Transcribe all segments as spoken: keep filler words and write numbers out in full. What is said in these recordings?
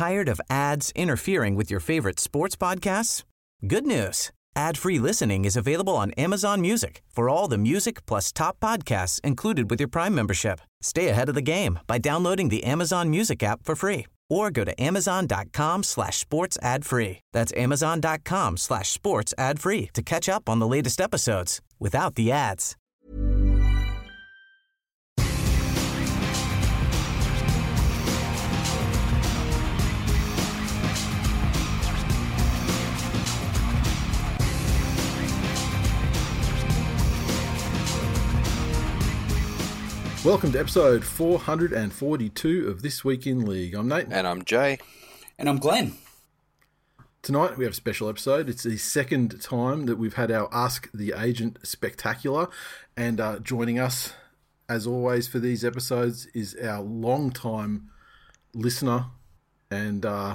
Tired of ads interfering with your favorite sports podcasts? Good news. Ad-free listening is available on Amazon Music for all the music plus top podcasts included with your Prime membership. Stay ahead of the game by downloading the Amazon Music app for free or go to amazon.com slash sports ad free. That's amazon.com slash sports ad free to catch up on the latest episodes without the ads. Welcome to episode four hundred forty-two of This Week in League. I'm Nate. And I'm Jay. And I'm Glenn. Tonight we have a special episode. It's the second time that we've had our Ask the Agent Spectacular. And uh, joining us, as always, for these episodes is our long-time listener and uh,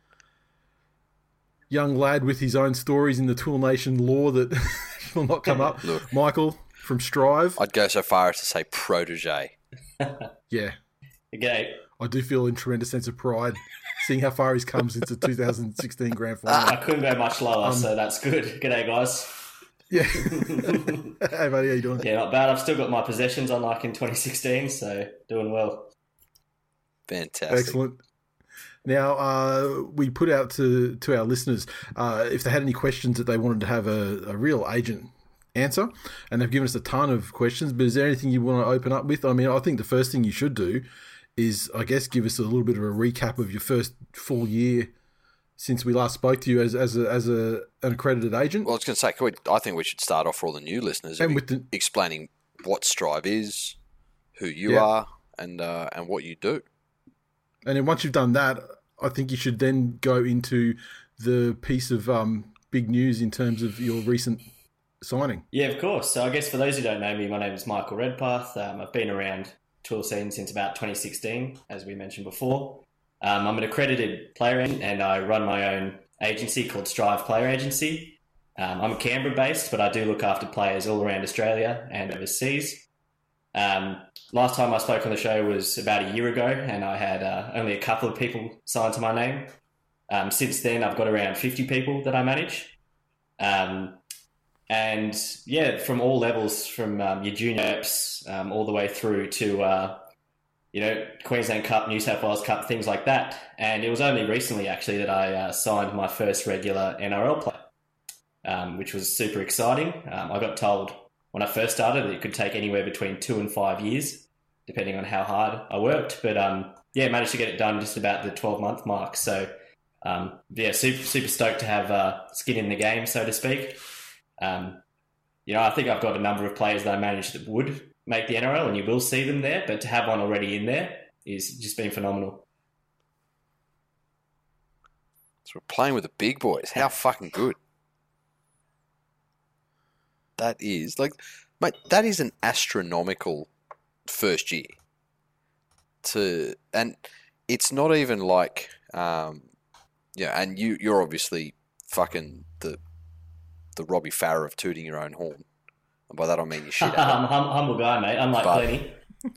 young lad with his own stories in the Tool Nation lore that will not come up. Look. Michael from Strive. I'd go so far as to say protege. Yeah. G'day. I do feel a tremendous sense of pride seeing how far he's come since the two thousand sixteen Grand Final. I couldn't go much lower, um, so that's good. G'day, guys. Yeah. Hey, buddy, how you doing? Yeah, not bad. I've still got my possessions unlike in twenty sixteen, so doing well. Fantastic. Excellent. Now, uh, we put out to, to our listeners uh, if they had any questions that they wanted to have a, a real agent answer, and they've given us a ton of questions, but is there anything you want to open up with? I mean, I think the first thing you should do is, I guess, give us a little bit of a recap of your first full year since we last spoke to you as as a, as a an accredited agent. Well, I was going to say, can we, I think we should start off for all the new listeners and with the, explaining what Strive is, who you yeah. are, and uh, and what you do. And then once you've done that, I think you should then go into the piece of um, big news in terms of your recent signing. Yeah, of course. So I guess for those who don't know me, my name is Michael Redpath. Um, I've been around tool scene since about twenty sixteen, as we mentioned before. Um, I'm an accredited player and I run my own agency called Strive Player Agency. Um, I'm Canberra based, but I do look after players all around Australia and overseas. Um, last time I spoke on the show was about a year ago, and I had uh, only a couple of people signed to my name. Um, since then, I've got around fifty people that I manage. Um, And yeah, from all levels, from um, your junior reps um, all the way through to, uh, you know, Queensland Cup, New South Wales Cup, things like that. And it was only recently, actually, that I uh, signed my first regular N R L player, um, which was super exciting. Um, I got told when I first started that it could take anywhere between two and five years, depending on how hard I worked. But um, yeah, managed to get it done just about the twelve-month mark. So um, yeah, super, super stoked to have uh, skin in the game, so to speak. Um, you know, I think I've got a number of players that I manage that would make the N R L, and you will see them there, but to have one already in there is just been phenomenal. So we're playing with the big boys. How fucking good. That is, like, mate, that is an astronomical first year. To, and it's not even like, um, yeah, and you, you're obviously fucking the the Robbie Farah of tooting your own horn. And by that I mean you shit I'm a hum- humble guy, mate. Unlike But- Plenty.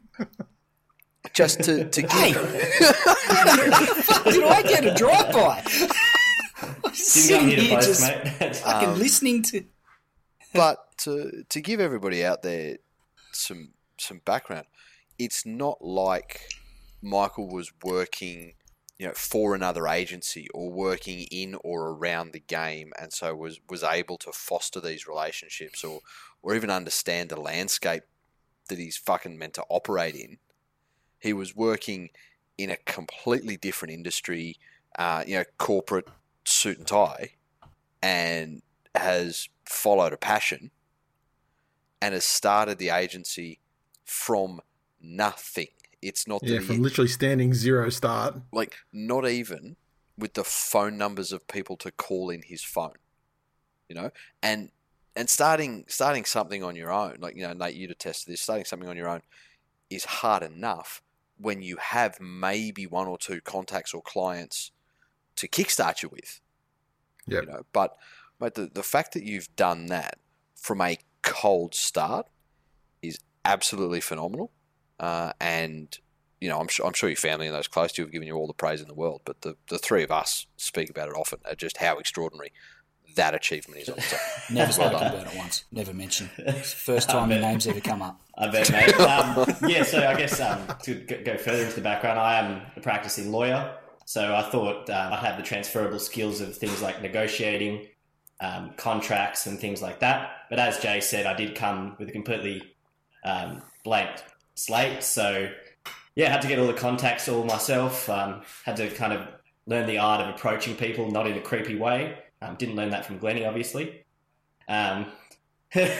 Just to, to Hey, give... did I get a drive-by? I'm Didn't sitting come here to here boast, just mate. fucking Um, listening to... But to to give everybody out there some some background, it's not like Michael was working, you know, for another agency or working in or around the game, and so was, was able to foster these relationships or or even understand the landscape that he's fucking meant to operate in. He was working in a completely different industry, uh, you know, corporate suit and tie, and has followed a passion and has started the agency from nothing. It's not Yeah, that from he, literally standing zero start. like not even with the phone numbers of people to call in his phone, you know, and and starting starting something on your own, like, you know, Nate, you'd attest to this. Starting something on your own is hard enough when you have maybe one or two contacts or clients to kickstart you with. Yeah, You know, but but the the fact that you've done that from a cold start is absolutely phenomenal, uh, and you know, I'm sure I'm sure your family and those close to you have given you all the praise in the world, but the, the three of us speak about it often, at just how extraordinary that achievement is. So, Never spoken about it once. Never mentioned. It's the first time your name's ever come up. I bet, mate. Um, yeah, so I guess um, to go further into the background, I am a practicing lawyer, so I thought um, I had the transferable skills of things like negotiating, um, contracts and things like that. But as Jay said, I did come with a completely um, blank slate, so yeah, I had to get all the contacts all myself, um, had to kind of learn the art of approaching people, not in a creepy way. Um, didn't learn that from Glennie, obviously. Um, but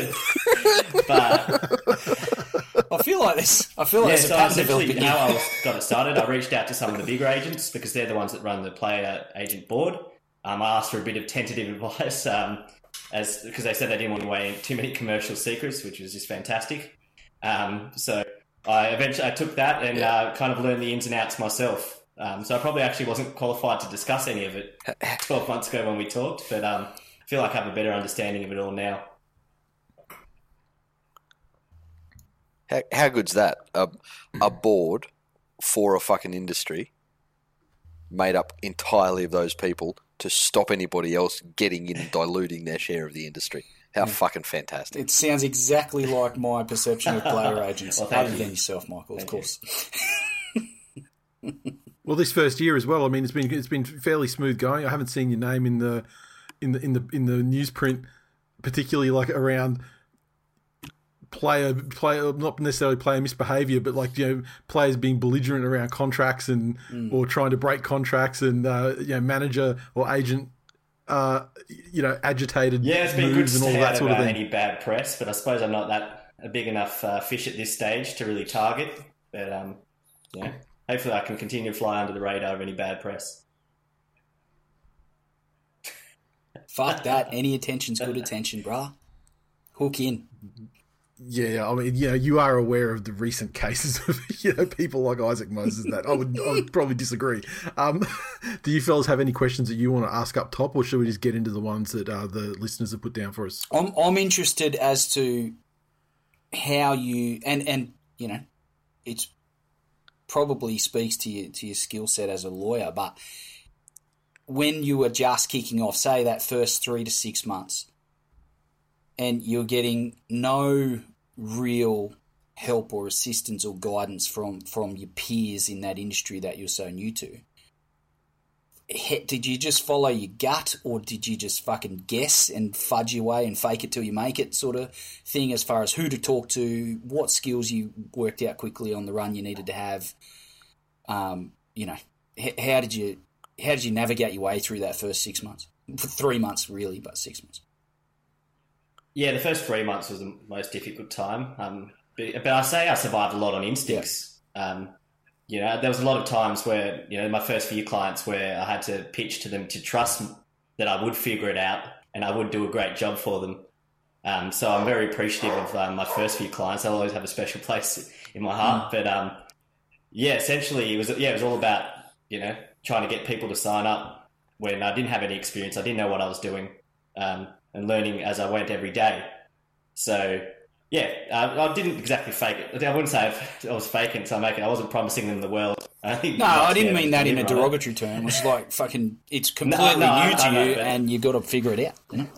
I feel like this. I feel like yeah, there's so a pattern essentially developing. how I was, got it started, I reached out to some of the bigger agents because they're the ones that run the player agent board. Um, I asked for a bit of tentative advice um, as because they said they didn't want to weigh in too many commercial secrets, which was just fantastic. Um, so I eventually I took that and yeah. uh, kind of learned the ins and outs myself. Um, so I probably actually wasn't qualified to discuss any of it twelve months ago when we talked, but um, I feel like I have a better understanding of it all now. How, how good's that? A, a board for a fucking industry made up entirely of those people to stop anybody else getting in and diluting their share of the industry. How yeah. fucking fantastic. It sounds exactly like my perception of player agents, well, other you. than yourself, Michael, thank of course. Well, this first year as well. I mean, it's been it's been fairly smooth going. I haven't seen your name in the in the in the in the newsprint, particularly like around player player not necessarily player misbehaviour, but like you know players being belligerent around contracts and mm. or trying to break contracts and uh, you know manager or agent uh, you know agitated yeah, it's been moves good to and all that sort of thing. Any bad press, but I suppose I'm not that a big enough uh, fish at this stage to really target. But um, yeah. Hopefully I can continue to fly under the radar of any bad press. Fuck that. Any attention's good attention, brah. Hook in. Yeah, I mean, you know, you are aware of the recent cases of, you know, people like Isaac Moses that I would, I would probably disagree. Um, do you fellas have any questions that you want to ask up top, or should we just get into the ones that uh, the listeners have put down for us? I'm, I'm interested as to how you, and, and you know, it's, probably speaks to your to your skill set as a lawyer, but when you were just kicking off, say that first three to six months, and you're getting no real help or assistance or guidance from, from your peers in that industry that you're so new to, did you just follow your gut, or did you just fucking guess and fudge your way and fake it till you make it sort of thing, as far as who to talk to, what skills you worked out quickly on the run you needed to have? Um, you know, how did you how did you navigate your way through that first six months? For three months, really, but six months. Yeah, the first three months was the most difficult time. Um, but, but I say I survived a lot on instincts. Yeah. Um, You know, there was a lot of times where, you know, my first few clients where I had to pitch to them to trust that I would figure it out and I would do a great job for them. Um, so I'm very appreciative of um, my first few clients. They'll always have a special place in my heart. Mm. But um, yeah, essentially it was yeah it was all about, you know, trying to get people to sign up when I didn't have any experience. I didn't know what I was doing, um, and learning as I went every day. So. Yeah, uh, I didn't exactly fake it. I wouldn't say I was faking it, so I make it. I wasn't promising them the world. I think no, I didn't mean that in a derogatory term. It's like fucking, it's completely no, no, new to know, you, and you've got to figure it out. You know?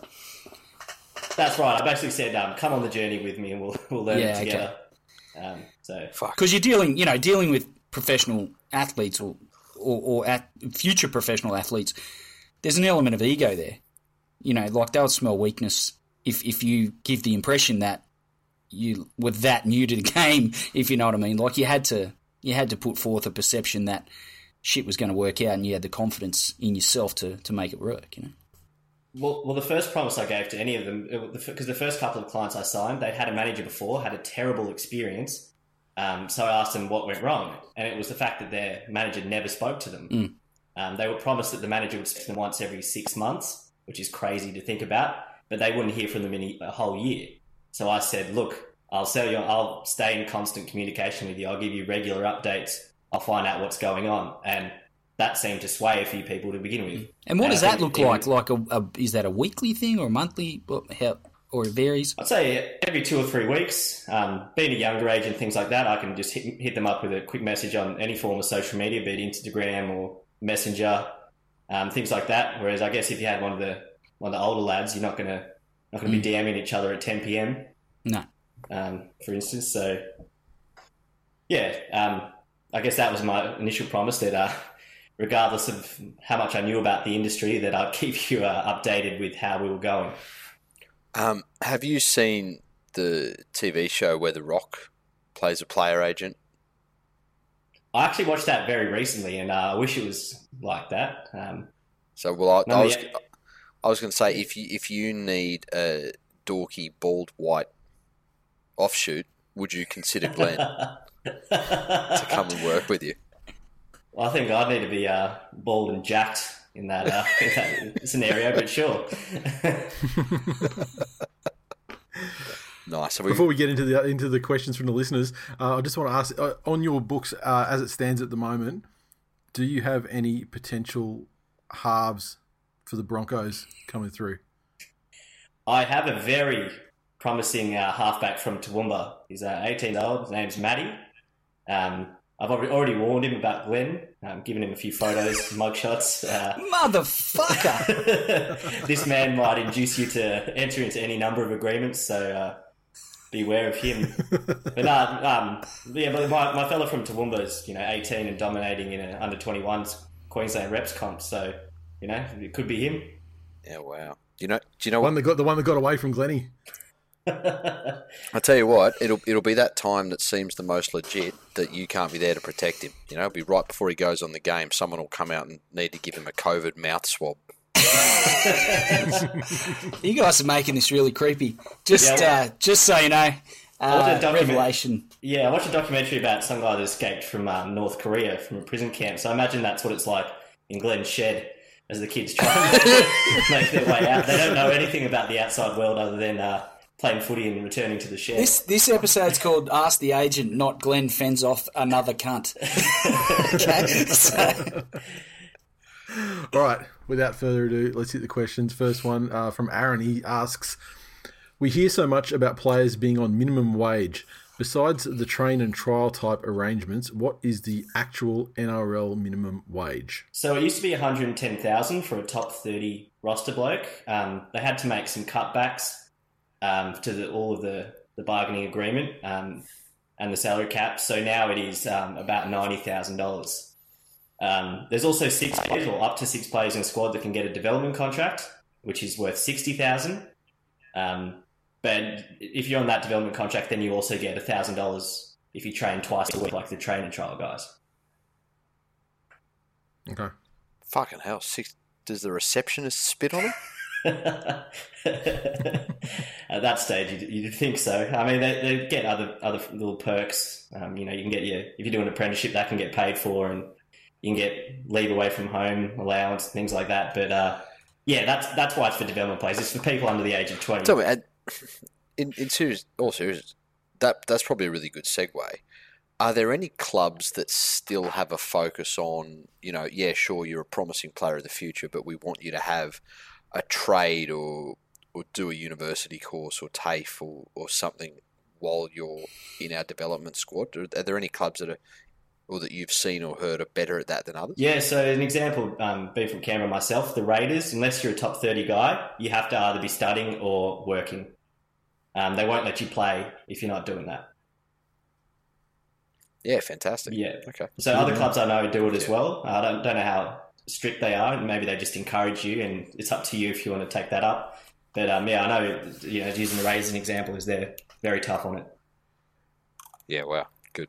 That's right. I basically said, um, "Come on the journey with me, and we'll we'll learn yeah, it together." Okay. Um, so, because you're dealing, you know, dealing with professional athletes or or, or at future professional athletes. There's an element of ego there. You know, like they'll smell weakness if if you give the impression that you were that new to the game, if you know what I mean. Like you had to, you had to put forth a perception that shit was going to work out, and you had the confidence in yourself to to make it work. You know. Well, well, the first promise I gave to any of them, because the first couple of clients I signed, they'd had a manager before, had a terrible experience. Um, so I asked them what went wrong, and it was the fact that their manager never spoke to them. Mm. Um, they were promised that the manager would speak to them once every six months, which is crazy to think about, but they wouldn't hear from them in a whole year. So I said, look, I'll sell you, I'll stay in constant communication with you. I'll give you regular updates. I'll find out what's going on. And that seemed to sway a few people to begin with. And what and does that look even, like? Like, a, a, is that a weekly thing or a monthly? How, or it varies? I'd say every two or three weeks. Um, being a younger age and things like that, I can just hit, hit them up with a quick message on any form of social media, be it Instagram or Messenger, um, things like that. Whereas I guess if you had one of the one of the older lads, you're not gonna not gonna mm. be DMing each other at ten p.m. No, um, for instance. So yeah, um, I guess that was my initial promise that uh, regardless of how much I knew about the industry, that I'd keep you uh, updated with how we were going. Um, have you seen the T V show where The Rock plays a player agent? I actually watched that very recently, and uh, I wish it was like that. Um, so, well, I, I was, yet. I was going to say, if you if you need a dorky bald white offshoot, would you consider Glenn to come and work with you? Well, I think I'd need to be uh, bald and jacked in that, uh, in that scenario, but sure. Nice. So we... Before we get into the into the questions from the listeners, uh, I just want to ask, uh, on your books, uh, as it stands at the moment, do you have any potential halves for the Broncos coming through? I have a very promising uh, halfback from Toowoomba. He's uh, eighteen years old. His name's Matty. Um, I've already warned him about Glenn, um, given him a few photos, mugshots. Uh, Motherfucker! This man might induce you to enter into any number of agreements, so uh, beware of him. But no, um, yeah, but my, my fella from Toowoomba is, you know, eighteen and dominating in an under twenty-ones Queensland reps comp, so, you know, it could be him. Yeah, wow. Do you know? Do you know one what? that got the one that got away from Glennie? I tell you what, it'll it'll be that time that seems the most legit that you can't be there to protect him. You know, it'll be right before he goes on the game. Someone will come out and need to give him a COVID mouth swab. You guys are making this really creepy. Just, yeah, uh, just so you know, uh, revelation. Yeah, I watched a documentary about some guy that escaped from um, North Korea from a prison camp. So I imagine that's what it's like in Glenn's shed as the kids try to make their way out. They don't know anything about the outside world other than uh, playing footy and returning to the shed. This this episode's called Ask the Agent, not Glenn fends off another cunt. Okay, so... All right, without further ado, let's hit the questions. First one uh, from Aaron. He asks, we hear so much about players being on minimum wage. Besides the train and trial type arrangements, what is the actual N R L minimum wage? So it used to be one hundred ten thousand dollars for a top thirty roster bloke. Um, they had to make some cutbacks um, to the, all of the, the bargaining agreement um, and the salary cap. So now it is um, about ninety thousand dollars. Um, there's also six players, or up to six players in a squad that can get a development contract, which is worth sixty thousand dollars. Um, but if you're on that development contract, then you also get one thousand dollars if you train twice a week, like the train and trial guys. Okay. Fucking hell. Six, does the receptionist spit on it? At that stage, you'd, you'd think so. I mean, they, they get other other little perks. Um, you know, you can get your, if you do an apprenticeship, that can get paid for, and you can get leave away from home allowance, things like that. But uh, yeah, that's that's why it's for development players. It's for people under the age of twenty. Tell me, in in serious, all serious, that that's probably a really good segue. Are there any clubs that still have a focus on, you know, yeah, sure, you're a promising player of the future, but we want you to have a trade or or do a university course or TAFE or, or something while you're in our development squad? Are, are there any clubs that are, or that you've seen or heard are better at that than others? Yeah, so an example, um, being from Canberra myself, the Raiders, unless you're a top thirty guy, you have to either be studying or working. Um, they won't let you play if you're not doing that. Yeah, fantastic. Yeah. Okay. So yeah. Other clubs I know do it as well. I don't, don't know how strict they are. Maybe they just encourage you, and it's up to you if you want to take that up. But um, yeah, I know, you know, using the Raiders as an example, is they're very tough on it. Yeah, wow. Good.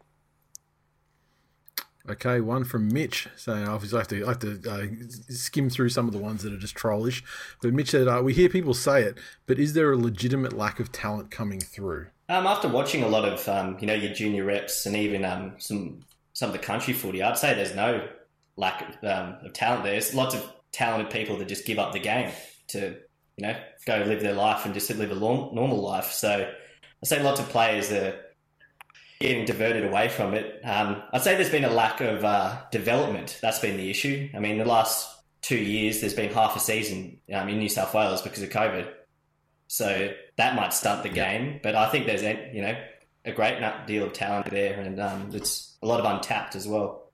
Okay, one from Mitch. So obviously I have to, I have to uh, skim through some of the ones that are just trollish. But Mitch said, uh, we hear people say it, but is there a legitimate lack of talent coming through? Um, after watching a lot of, um, you know, your junior reps and even um, some some of the country footy, I'd say there's no lack of, um, of talent there. There's lots of talented people that just give up the game to, you know, go live their life and just live a long, normal life. So I'd say lots of players are getting diverted away from it. Um, I'd say there's been a lack of uh, development. That's been the issue. I mean, the last two years, there's been half a season um, in New South Wales because of COVID. So that might stunt the game. But I think there's a, you know, a great deal of talent there, and um, it's a lot of untapped as well.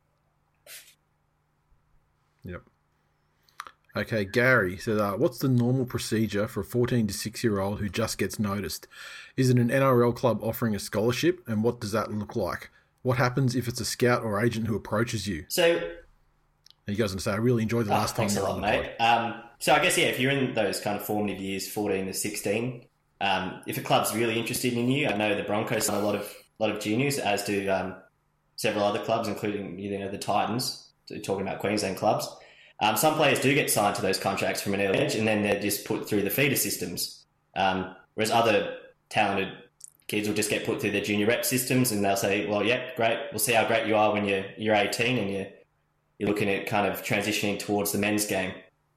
Yep. Okay, Gary said, uh, what's the normal procedure for a fourteen to six year old who just gets noticed? Is it an N R L club offering a scholarship, and what does that look like? What happens if it's a scout or agent who approaches you? So, and you guys going to say, I really enjoyed the last oh, time. Thanks a lot, mate. Um, so I guess, yeah, if you're in those kind of formative years, fourteen to sixteen, um, if a club's really interested in you, I know the Broncos have a lot of lot of juniors, as do um, several other clubs, including, you know, the Titans, talking about Queensland clubs. Um, some players do get signed to those contracts from an early age, and then they're just put through the feeder systems. Um, whereas other talented kids will just get put through the junior rep systems, and they'll say, well, yeah, great, we'll see how great you are when you're, you're eighteen and you're, you're looking at kind of transitioning towards the men's game.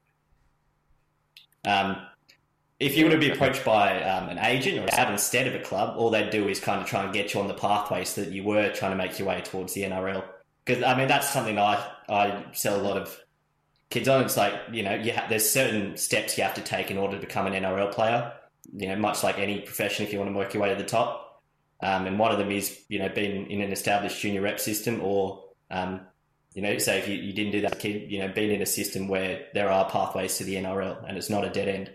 Um, if you were to be approached by um, an agent or a scout instead of a club, all they'd do is kind of try and get you on the pathway so that you were trying to make your way towards the N R L. Because, I mean, that's something I, I sell a lot of kids on. It's like, you know, you ha- there's certain steps you have to take in order to become an N R L player, you know, much like any profession if you want to work your way to the top. Um, and one of them is, you know, being in an established junior rep system, or, um, you know, say if you, you didn't do that as a kid, you know, being in a system where there are pathways to the N R L and it's not a dead end.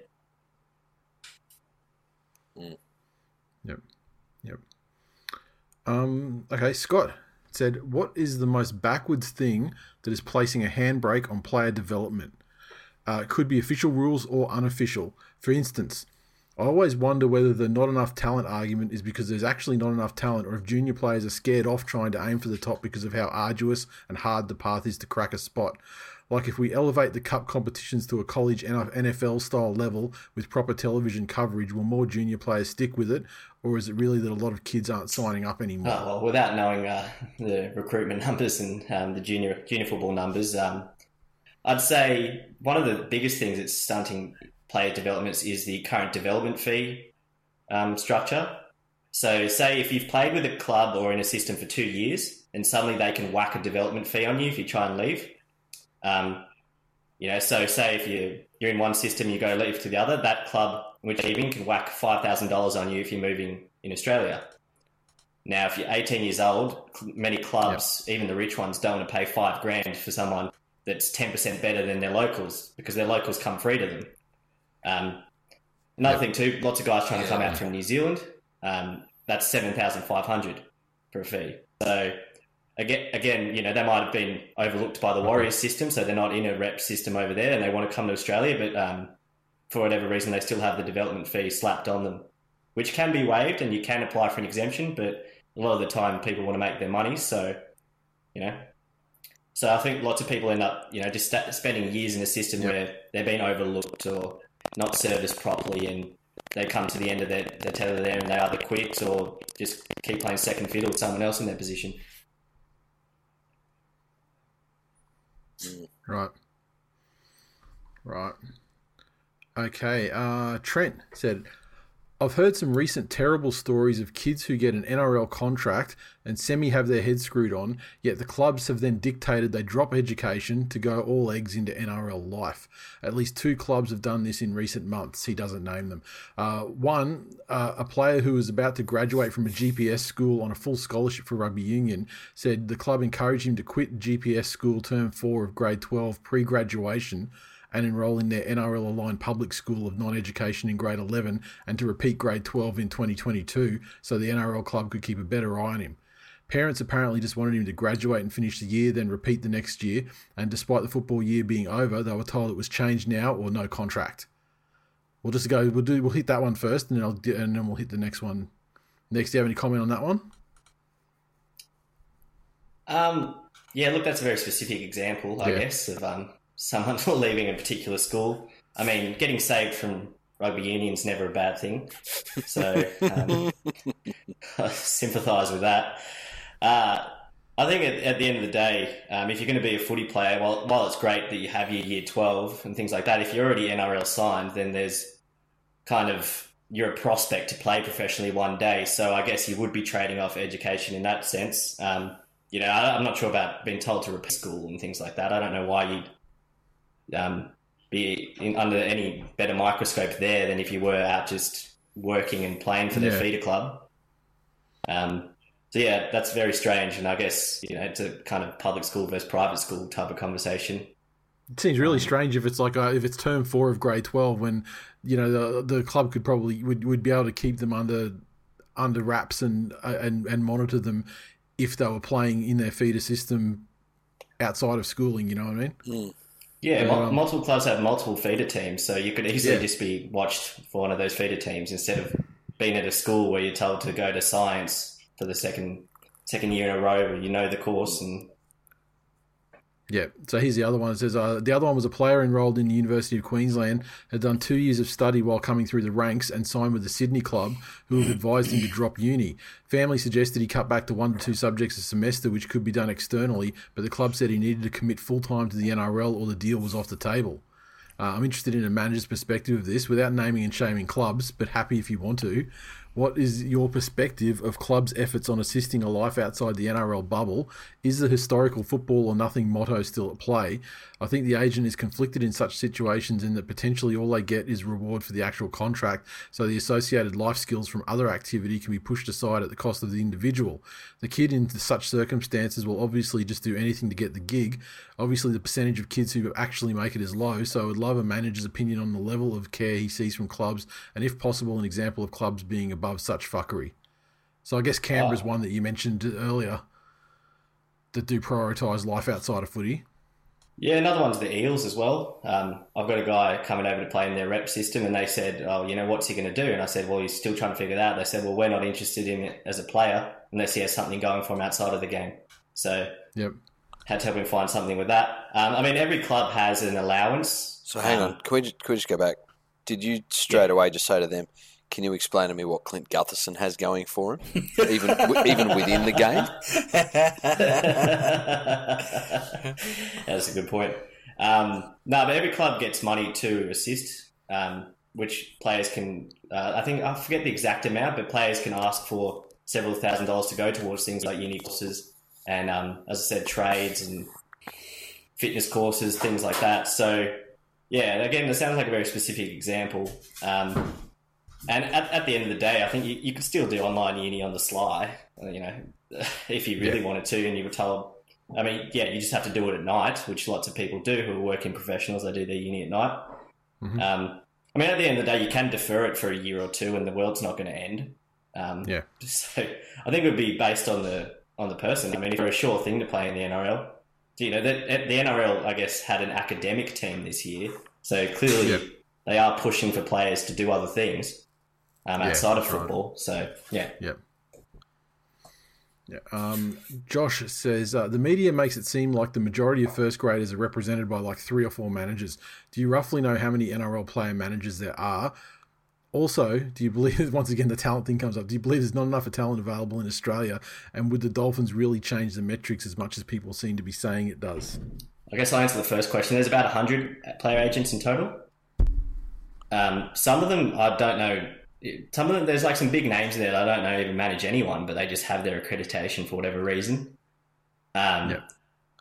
Mm. Yep. Yep. Um, okay, Scott said, what is the most backwards thing that is placing a handbrake on player development? Uh, it could be official rules or unofficial. For instance, I always wonder whether the not enough talent argument is because there's actually not enough talent, or if junior players are scared off trying to aim for the top because of how arduous and hard the path is to crack a spot. Like if we elevate the cup competitions to a college N F L style level with proper television coverage, will more junior players stick with it, or is it really that a lot of kids aren't signing up anymore? Oh, well, without knowing uh, the recruitment numbers and um, the junior junior football numbers, um, I'd say one of the biggest things that's stunting player developments is the current development fee um, structure. So say if you've played with a club or in a system for two years and suddenly they can whack a development fee on you if you try and leave. Um, you know, so say if you, you're in one system, you go leave to the other, that club in which you're leaving can whack five thousand dollars on you if you're moving in Australia. Now, if you're eighteen years old, many clubs, yep. even the rich ones, don't want to pay five grand for someone that's ten percent better than their locals, because their locals come free to them. Um, another yep. thing too, lots of guys trying to come out from New Zealand. Um, that's seven thousand five hundred dollars for a fee. So again, again, you know, they might have been overlooked by the Warriors system, so they're not in a rep system over there, and they want to come to Australia, but um, for whatever reason, they still have the development fee slapped on them, which can be waived, and you can apply for an exemption, but a lot of the time people want to make their money, so, you know. So I think lots of people end up, you know, just spending years in a system yep. where they're being overlooked or not serviced properly, and they come to the end of their, their tether there and they either quit or just keep playing second fiddle with someone else in their position. Right. Right. Okay. Uh, Trent said, I've heard some recent terrible stories of kids who get an N R L contract and semi have their heads screwed on, yet the clubs have then dictated they drop education to go all eggs into N R L life. At least two clubs have done this in recent months. He doesn't name them. Uh, one, uh, a player who was about to graduate from a G P S school on a full scholarship for rugby union, said the club encouraged him to quit G P S school term four of grade twelve pre-graduation and enroll in their N R L-aligned public school of non-education in grade eleven, and to repeat grade twelve in twenty twenty-two so the N R L club could keep a better eye on him. Parents apparently just wanted him to graduate and finish the year, then repeat the next year, and despite the football year being over, they were told it was changed now or no contract. We'll just go, we'll do, we'll hit that one first, and then, I'll, and then we'll hit the next one. Next, do you have any comment on that one? Um, yeah, look, that's a very specific example, I yeah. guess, of um, someone leaving a particular school. I mean, getting saved from rugby union is never a bad thing. So um, I sympathise with that. Uh, I think at, at the end of the day, um, if you're going to be a footy player, while, while it's great that you have your year twelve and things like that, if you're already N R L signed, then there's kind of, you're a prospect to play professionally one day. So I guess you would be trading off education in that sense. Um, you know, I, I'm not sure about being told to repeat school and things like that. I don't know why you'd Um, be in, under any better microscope there than if you were out just working and playing for their Yeah. feeder club. Um, so yeah, that's very strange, and I guess you know it's a kind of public school versus private school type of conversation. It seems really strange if it's like uh, if it's term four of grade twelve, when you know the the club could probably would, would be able to keep them under under wraps and uh, and and monitor them if they were playing in their feeder system outside of schooling. You know what I mean? Mm. Yeah, Um, mul- multiple clubs have multiple feeder teams, so you could easily Yeah. just be watched for one of those feeder teams instead of being at a school where you're told to go to science for the second second year in a row, where you know the course. And Yeah. So here's the other one. It says uh, the other one was a player enrolled in the University of Queensland, had done two years of study while coming through the ranks and signed with the Sydney club, who have advised him to drop uni. Family suggested he cut back to one to two subjects a semester, which could be done externally, but the club said he needed to commit full time to the N R L or the deal was off the table. Uh, I'm interested in a manager's perspective of this, without naming and shaming clubs, but happy if you want to. What is your perspective of clubs' efforts on assisting a life outside the N R L bubble? Is the historical football or nothing motto still at play? I think the agent is conflicted in such situations in that potentially all they get is reward for the actual contract, so the associated life skills from other activity can be pushed aside at the cost of the individual. The kid in such circumstances will obviously just do anything to get the gig. Obviously the percentage of kids who actually make it is low, so I would love a manager's opinion on the level of care he sees from clubs, and if possible an example of clubs being above such fuckery. So I guess Canberra's Oh. one that you mentioned earlier that do prioritise life outside of footy. yeah, another one's the Eels as well. Um, I've got a guy coming over to play in their rep system, and they said, "Oh, you know, what's he going to do?" And I said, "Well, he's still trying to figure it out." They said, "Well, we're not interested in it as a player unless he has something going for him outside of the game." So Yep. had to help him find something with that. Um, I mean, every club has an allowance. So hang Um, on, can we, just, can we just go back? Did you straight away just say to them, can you explain to me what Clint Gutherson has going for him, even even within the game? That's a good point. Um, no, but every club gets money to assist, um, which players can, uh, I think, I forget the exact amount, but players can ask for several thousand dollars to go towards things like uni courses and, um, as I said, trades and fitness courses, things like that. So, yeah, and again, it sounds like a very specific example. Um, and at, at the end of the day, I think you, you could still do online uni on the sly, you know, if you really Yeah. wanted to, and you were told, I mean, yeah, you just have to do it at night, which lots of people do who are working professionals. They do their uni at night. Mhm. Um, I mean, at the end of the day, you can defer it for a year or two, and the world's not going to end. Um, Yeah. So I think it would be based on the on the person. I mean, if you're a sure thing to play in the N R L, you know, the, the N R L, I guess, had an academic team this year, so clearly Yep. they are pushing for players to do other things um, Yeah, outside of that's right. football. So yeah. Yep. Yeah. Um, Josh says, uh, the media makes it seem like the majority of first graders are represented by like three or four managers. Do you roughly know how many N R L player managers there are? Also, do you believe, once again, the talent thing comes up, do you believe there's not enough talent available in Australia? And would the Dolphins really change the metrics as much as people seem to be saying it does? I guess I'll answer the first question. There's about one hundred player agents in total. Um, some of them, I don't know. Some of them, there's like some big names in there that I don't know even manage anyone, but they just have their accreditation for whatever reason. Um, Yeah.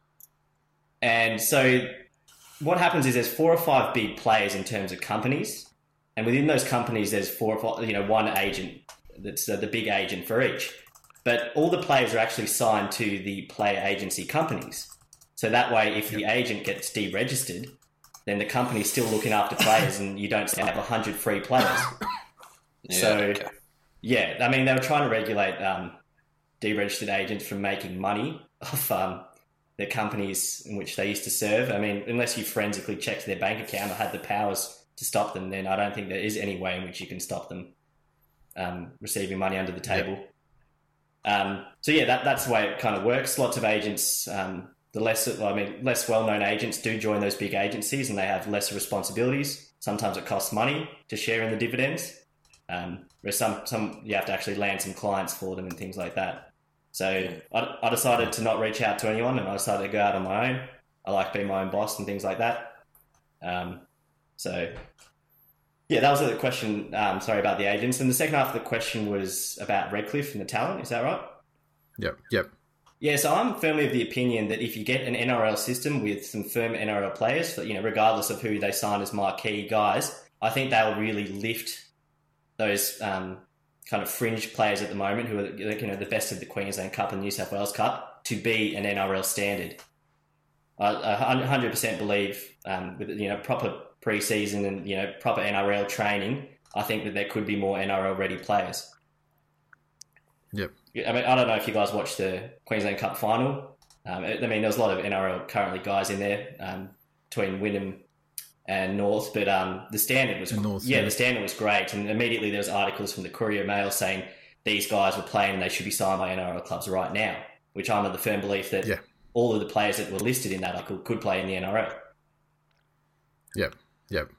And so what happens is there's four or five big players in terms of companies. And within those companies, there's four or five, you know, one agent that's uh, the big agent for each. But all the players are actually signed to the player agency companies. So that way, if the agent gets deregistered, then the company's still looking after players and you don't have one hundred free players. Yeah, So, okay. yeah, I mean, they were trying to regulate um, deregistered agents from making money off um, the companies in which they used to serve. I mean, unless you forensically checked their bank account or had the powers to stop them, then I don't think there is any way in which you can stop them um, receiving money under the table. Um, so yeah, that, that's the way it kind of works. Lots of agents, um, the less, I mean, less well-known agents do join those big agencies and they have lesser responsibilities. Sometimes it costs money to share in the dividends. Um, whereas some, some, you have to actually land some clients for them and things like that. So I, I decided to not reach out to anyone and I decided to go out on my own. I like being my own boss and things like that. Um, So, yeah, that was the question, um, sorry, about the agents. And the second half of the question was about Redcliffe and the talent. Is that right? Yep, yep. Yeah, so I'm firmly of the opinion that if you get an N R L system with some firm N R L players, you know, regardless of who they sign as marquee guys, I think they'll really lift those um, kind of fringe players at the moment who are, you know, the best of the Queensland Cup and New South Wales Cup to be an N R L standard. I one hundred percent believe um, with, you know, proper pre-season and, you know, proper N R L training, I think that there could be more N R L ready players. Yep. I mean, I don't know if you guys watched the Queensland Cup final. Um, I mean, there's a lot of N R L currently guys in there um, between Wynnum and North, but um, the standard was North, yeah, yeah, the standard was great, and immediately there was articles from the Courier Mail saying these guys were playing and they should be signed by N R L clubs right now. Which I'm of the firm belief that yeah. all of the players that were listed in that article could play in the N R L. Yep, yep.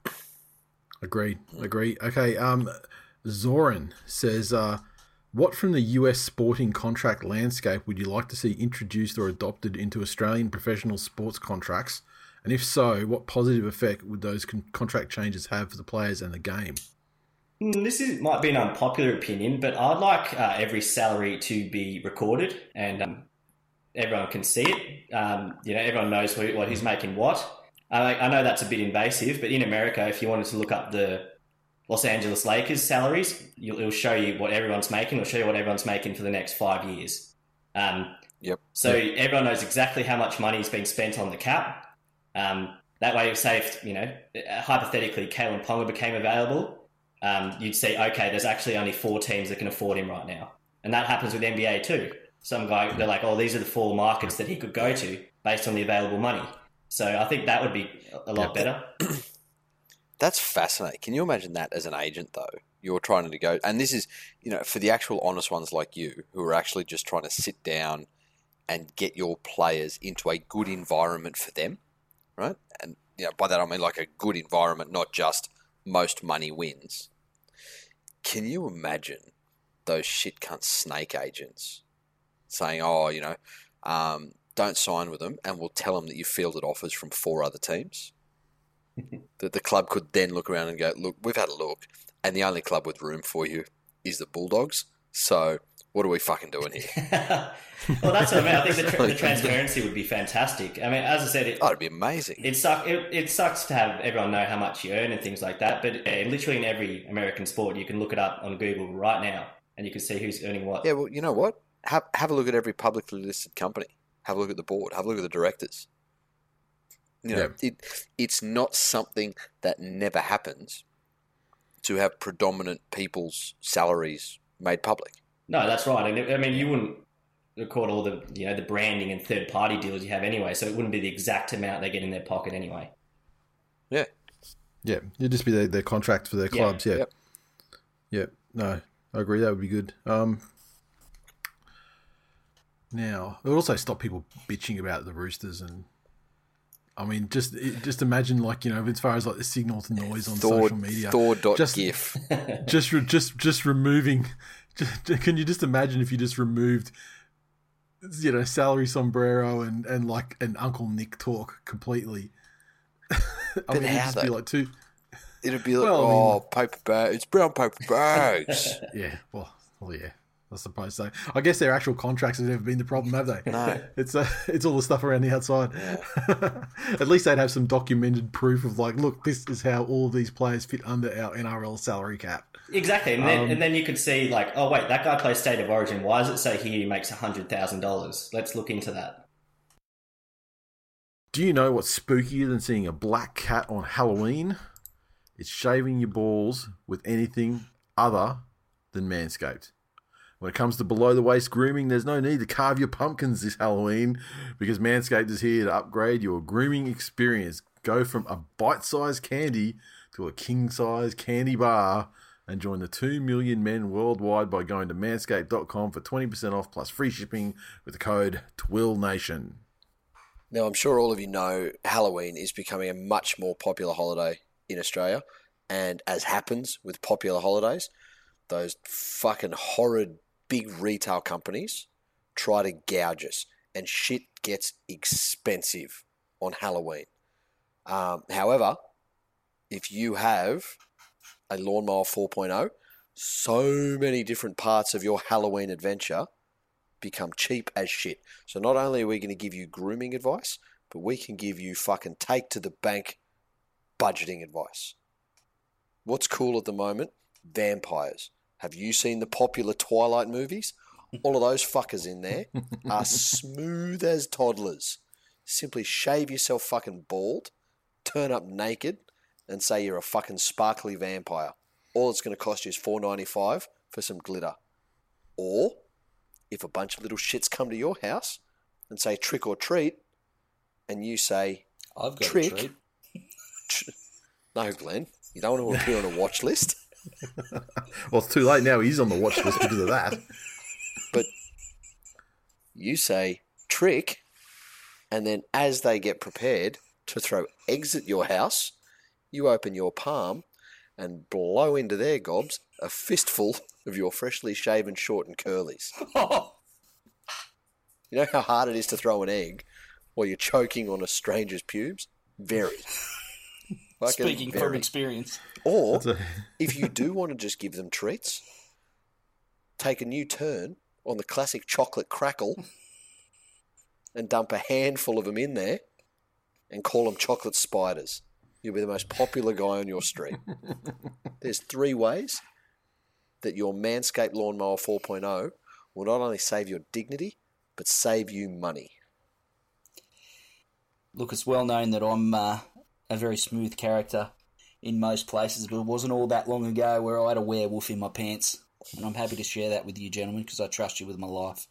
Agreed, agreed. Okay, um, Zoran says, uh, what from the U S sporting contract landscape would you like to see introduced or adopted into Australian professional sports contracts? And if so, what positive effect would those con- contract changes have for the players and the game? This is, might be an unpopular opinion, but I'd like uh, every salary to be recorded and um, everyone can see it. Um, you know, everyone knows what, what he's making what. I, I know that's a bit invasive, but in America, if you wanted to look up the Los Angeles Lakers salaries, you'll, it'll show you what everyone's making. It'll show you what everyone's making for the next five years. Um, Yep. So yep. everyone knows exactly how much money is being spent on the cap. Um, that way, say if, you know, hypothetically, Kalen Ponga became available, um, you'd see, okay, there's actually only four teams that can afford him right now. And that happens with N B A too. Some guy, they're like, oh, these are the four markets that he could go to based on the available money. So I think that would be a lot Yep. better. That's fascinating. Can you imagine that as an agent, though? You're trying to go, and this is, you know, for the actual honest ones like you, who are actually just trying to sit down and get your players into a good environment for them, right? And, you know, by that I mean like a good environment, not just most money wins. Can you imagine those shit cunt snake agents saying, oh, you know, um, don't sign with them, and we'll tell them that you fielded offers from four other teams? That the club could then look around and go, look, we've had a look, and the only club with room for you is the Bulldogs. So what are we fucking doing here? Well, that's what I mean. I think the, tra- the transparency would be fantastic. I mean, as I said, it, Oh, it'd be amazing. it, suck, it, it sucks to have everyone know how much you earn and things like that. But uh, literally in every American sport, you can look it up on Google right now and you can see who's earning what. Yeah, well, you know what? Have have a look at every publicly listed company. Have a look at the board. Have a look at the directors. You know, Yeah. it it's not something that never happens to have predominant people's salaries made public. No, that's right. And I mean, you wouldn't record all the, you know, the branding and third party deals you have anyway, so it wouldn't be the exact amount they get in their pocket anyway. Yeah. Yeah, it'd just be their, their contract for their Yeah. clubs. Yeah. Yep. Yeah. No, I agree. That would be good. Um, now, it would also stop people bitching about the Roosters, and I mean, just it- just imagine, like, you know, as far as like the signal to noise on Thor, social media, Thor dot just gif. just re- just just removing. Just, can you just imagine if you just removed, you know, salary sombrero and and like an Uncle Nick talk completely? I But mean, it'd how, just be though? like two. It'd be like, Well, I mean- oh, paper bag. It's brown paper bags. Yeah, well, well, yeah, I suppose so. I guess their actual contracts have never been the problem, have they? No. It's uh, it's all the stuff around the outside. At least they'd have some documented proof of, like, look, this is how all of these players fit under our N R L salary cap. Exactly. And then, Um, and then you could see, like, oh, wait, that guy plays State of Origin. Why does it say here he makes one hundred thousand dollars? Let's look into that. Do you know what's spookier than seeing a black cat on Halloween? It's shaving your balls with anything other than Manscaped. When it comes to below-the-waist grooming, there's no need to carve your pumpkins this Halloween, because Manscaped is here to upgrade your grooming experience. Go from a bite-sized candy to a king-size candy bar, and join the two million men worldwide by going to manscaped dot com for twenty percent off plus free shipping with the code TWILNATION. Now, I'm sure all of you know Halloween is becoming a much more popular holiday in Australia. And as happens with popular holidays, those fucking horrid big retail companies try to gouge us. And shit gets expensive on Halloween. Um, however, if you have a Lawnmower four point oh, so many different parts of your Halloween adventure become cheap as shit. So not only are we going to give you grooming advice, but we can give you fucking take to the bank budgeting advice. What's cool at the moment? Vampires. Have you seen the popular Twilight movies? All of those fuckers in there are smooth as toddlers. Simply shave yourself fucking bald, turn up naked, and say you're a fucking sparkly vampire. All it's going to cost you is four dollars ninety-five for some glitter. Or, if a bunch of little shits come to your house and say trick or treat, and you say, I've got trick. a treat. Tr- no, Glenn, you don't want to appear on a watch list. Well, it's too late now. He's on the watch list because of that. But you say trick, and then as they get prepared to throw eggs at your house, you open your palm and blow into their gobs a fistful of your freshly shaven short and curlies. You know how hard it is to throw an egg while you're choking on a stranger's pubes? Very. Fucking Speaking very. from experience. Or, a- if you do want to just give them treats, take a new turn on the classic chocolate crackle and dump a handful of them in there and call them chocolate spiders. You'll be the most popular guy on your street. There's three ways that your Manscaped Lawnmower four point oh will not only save your dignity, but save you money. Look, it's well known that I'm uh, a very smooth character in most places, but it wasn't all that long ago where I had a werewolf in my pants. And I'm happy to share that with you, gentlemen, because I trust you with my life.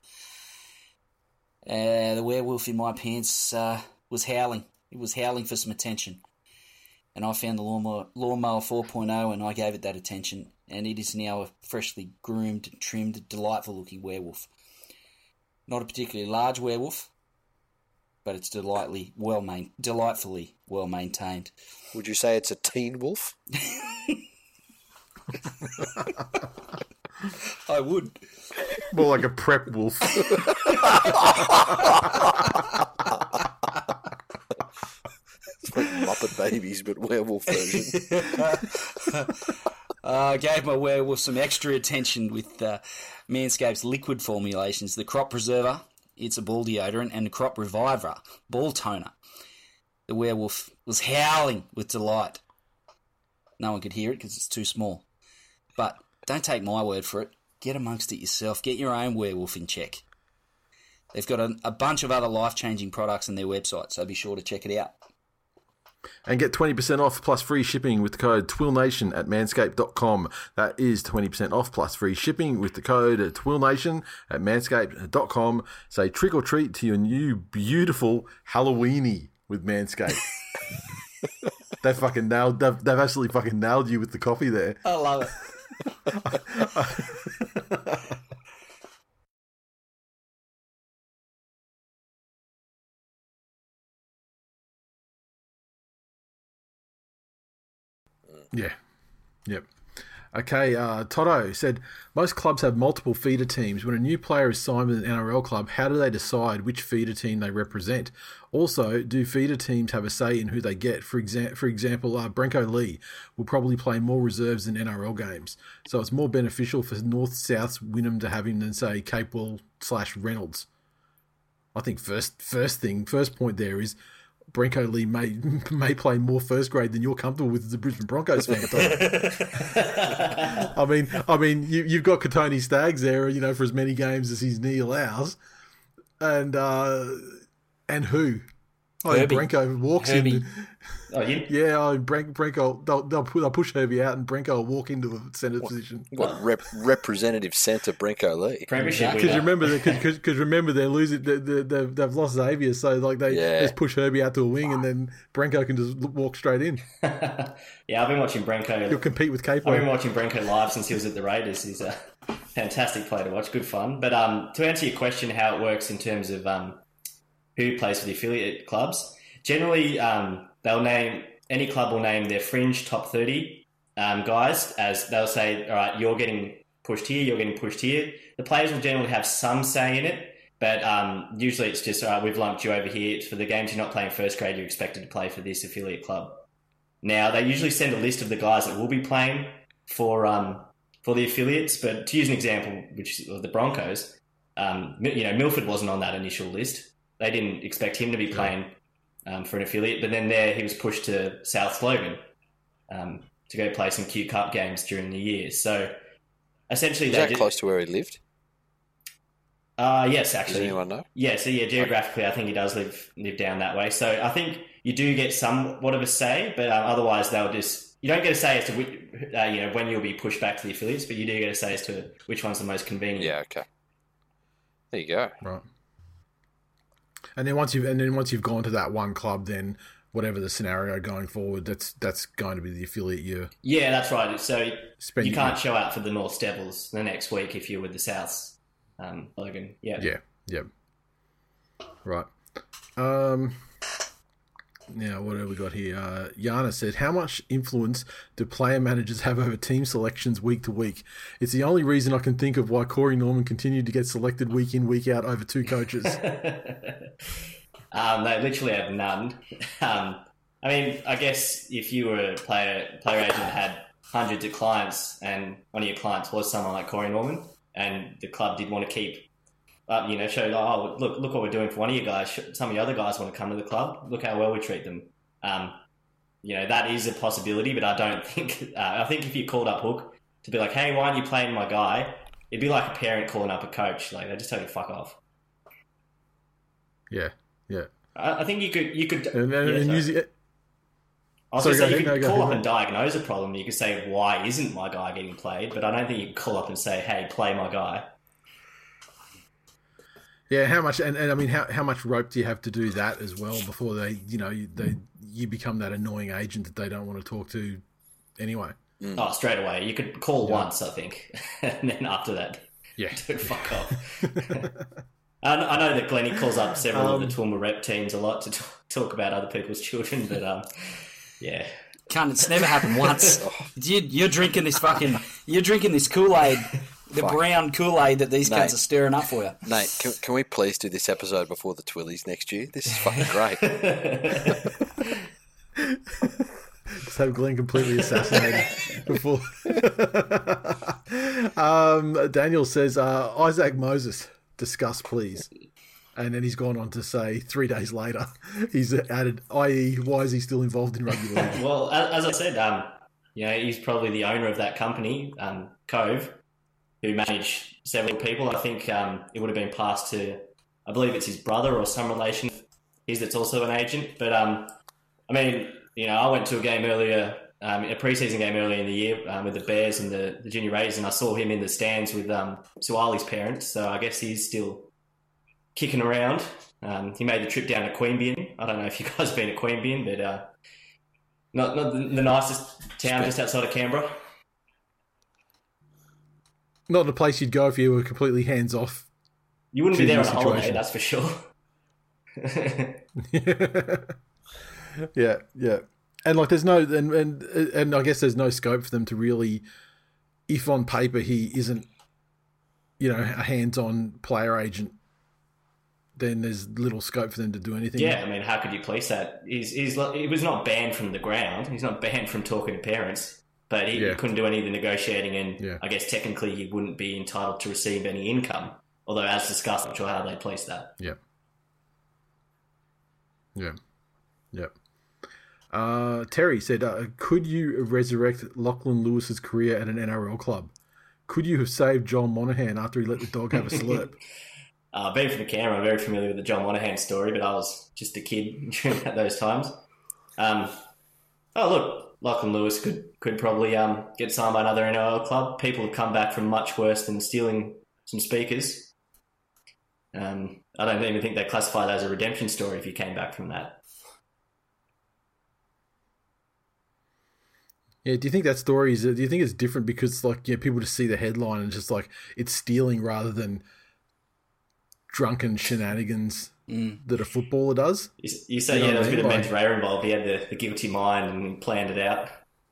Uh, the werewolf in my pants uh, was howling. It was howling for some attention. And I found the lawnmower, lawnmower four point oh and I gave it that attention. And it is now a freshly groomed, trimmed, delightful-looking werewolf. Not a particularly large werewolf, but it's delightfully well main, delightfully well maintained. Would you say it's a teen wolf? I would. More like a prep wolf. It's like Muppet Babies, but werewolf version. I uh, gave my werewolf some extra attention with uh, Manscaped's liquid formulations, the Crop Preserver, it's a ball deodorant, and the Crop Reviver, ball toner. The werewolf was howling with delight. No one could hear it because it's too small. But don't take my word for it. Get amongst it yourself. Get your own werewolf in check. They've got a, a bunch of other life-changing products on their website, so be sure to check it out. And get twenty percent off plus free shipping with the code TWILNATION at manscaped dot com. That is twenty percent off plus free shipping with the code TWILNATION at manscaped dot com. Say trick or treat to your new beautiful Halloweeny with Manscaped. They fucking nailed, they've, they've absolutely fucking nailed you with the coffee there. I love it. Yeah. Yep. Okay, uh, Toto said, most clubs have multiple feeder teams. When a new player is signed with an N R L club, how do they decide which feeder team they represent? Also, do feeder teams have a say in who they get? For, exa- for example, uh, Brenko Lee will probably play more reserves in N R L games. So it's more beneficial for North South's Wynnum to have him than, say, Capewell slash Reynolds. I think first first thing, first point there is Brenko Lee may may play more first grade than you're comfortable with as a Brisbane Broncos fan. I mean, I mean, you, you've got Katoni Staggs there, you know, for as many games as his knee allows, and uh, and who? Oh, Herbie. Brenko walks Herbie. in. Oh, you? Yeah, oh, Bren- Brenko, they'll, they'll, they'll push Herbie out, and Brenko will walk into a centre position. What rep- representative centre Brenko Lee? Premiership Because winner. remember, because remember they're losing, they, they, they've, they've lost Xavier, so like they Yeah. just push Herbie out to a wing, and then Brenko can just look- walk straight in. Yeah, I've been watching Brenko. He'll compete with I've been Capewell. watching Brenko live since he was at the Raiders. He's a fantastic player to watch. Good fun. But um, to answer your question, how it works in terms of um, who plays for the affiliate clubs, generally um, they'll name, any club will name their fringe top thirty um, guys as they'll say, all right, you're getting pushed here, you're getting pushed here. The players will generally have some say in it, but um, usually it's just, all right, we've lumped you over here. For the games you're not playing first grade, you're expected to play for this affiliate club. Now, they usually send a list of the guys that will be playing for um, for the affiliates, but to use an example, which is the Broncos, um, you know, Milford wasn't on that initial list. They didn't expect him to be playing um, for an affiliate, but then there he was pushed to South Logan um, to go play some Q Cup games during the year. So essentially, Is they that did, close to where he lived? Uh, yes, Does actually. anyone know? Yeah, so yeah, geographically, I think he does live live down that way. So I think you do get somewhat of a say, but um, otherwise they'll just you don't get a say as to which, uh, you know when you'll be pushed back to the affiliates, but you do get a say as to which one's the most convenient. Yeah, okay. There you go. Right. And then once you've and then once you've gone to that one club, then whatever the scenario going forward, that's that's going to be the affiliate you. Yeah, that's right. So Spend you your- can't show out for the North Devils the next week if you're with the Souths. Um, Logan, yeah. Yeah, yeah. Right. Um, now, what have we got here? Uh, Yana said, how much influence do player managers have over team selections week to week? It's the only reason I can think of why Corey Norman continued to get selected week in, week out over two coaches. um, they literally have none. Um, I mean, I guess if you were a player, player agent that had hundreds of clients and one of your clients was someone like Corey Norman, and the club did want to keep, uh, you know, show, oh, look, look what we're doing for one of you guys. Some of the other guys want to come to the club. Look how well we treat them. Um, you know, that is a possibility, but I don't think, uh, I think if you called up Hook to be like, hey, why aren't you playing my guy? It'd be like a parent calling up a coach. Like, they just tell you to fuck off. Yeah, yeah. I, I think you could, you could, And, and, yeah, and sorry. use it. I was Sorry, going to go say, you ahead, could no, go call up ahead. and diagnose a problem. You could say, why isn't my guy getting played? But I don't think you could call up and say, hey, play my guy. Yeah, how much, and, and I mean, how, how much rope do you have to do that as well before they, you know, you, they you become that annoying agent that they don't want to talk to anyway? Mm. Oh, straight away. You could call Yeah. once, I think. And then after that, Yeah. dude, fuck off. I I know that Glennie calls up several Um, of the Toowoomba rep teams a lot to t- talk about other people's children, but um, yeah. Can't, it's never happened once. You, you're drinking this fucking, you're drinking this Kool-Aid, the Fuck. brown Kool-Aid that these Mate. cunts are stirring up for you. Nate, can, can we please do this episode before the Twillies next year? This is fucking great. Just have Glenn completely assassinated before. um, Daniel says, uh, Isaac Moses, discuss please. And then he's gone on to say three days later, he's added, that is, why is he still involved in rugby league? Well, as, as I said, um, you know, he's probably the owner of that company, um, Cove, who managed several people. I think um, it would have been passed to, I believe it's his brother or some relation of his that's also an agent. But, um, I mean, you know, I went to a game earlier, um, a preseason game earlier in the year um, with the Bears and the, the Junior Raiders, and I saw him in the stands with um, Suwali's parents. So I guess he's still kicking around. Um, he made the trip down to Queanbeyan. I don't know if you guys have been to Queanbeyan, but uh, not, not the, the nicest town just outside of Canberra. Not the place you'd go if you were completely hands off. You wouldn't be there on a Shitty holiday, situation. that's for sure. yeah, yeah. And like, there's no, and, and and I guess there's no scope for them to really, if on paper he isn't, you know, a hands-on player agent, then there's little scope for them to do anything. Yeah, I mean, how could you police that? He's, he's, he was not banned from the ground. He's not banned from talking to parents, but he, Yeah. he couldn't do any of the negotiating, and Yeah. I guess technically he wouldn't be entitled to receive any income. Although, as discussed, I'm not sure how they police that. Yeah. Yeah. Yeah. Uh, Terry said, uh, could you resurrect Lachlan Lewis's career at an N R L club? Could you have saved John Monahan after he let the dog have a slurp? Uh, being from the camera, I'm very familiar with the John Monahan story, but I was just a kid during at those times. Um, oh, look, Lachlan Lewis could, could probably um, get signed by another N R L club. People have come back from much worse than stealing some speakers. Um, I don't even think they classify that as a redemption story if you came back from that. Yeah, do you think that story is, do you think it's different because, like, yeah, people just see the headline and just like it's stealing rather than drunken shenanigans Mm. that a footballer does? You, you say, You know yeah, there was a what I bit of mean? mens rea involved. He had the, the guilty mind and planned it out.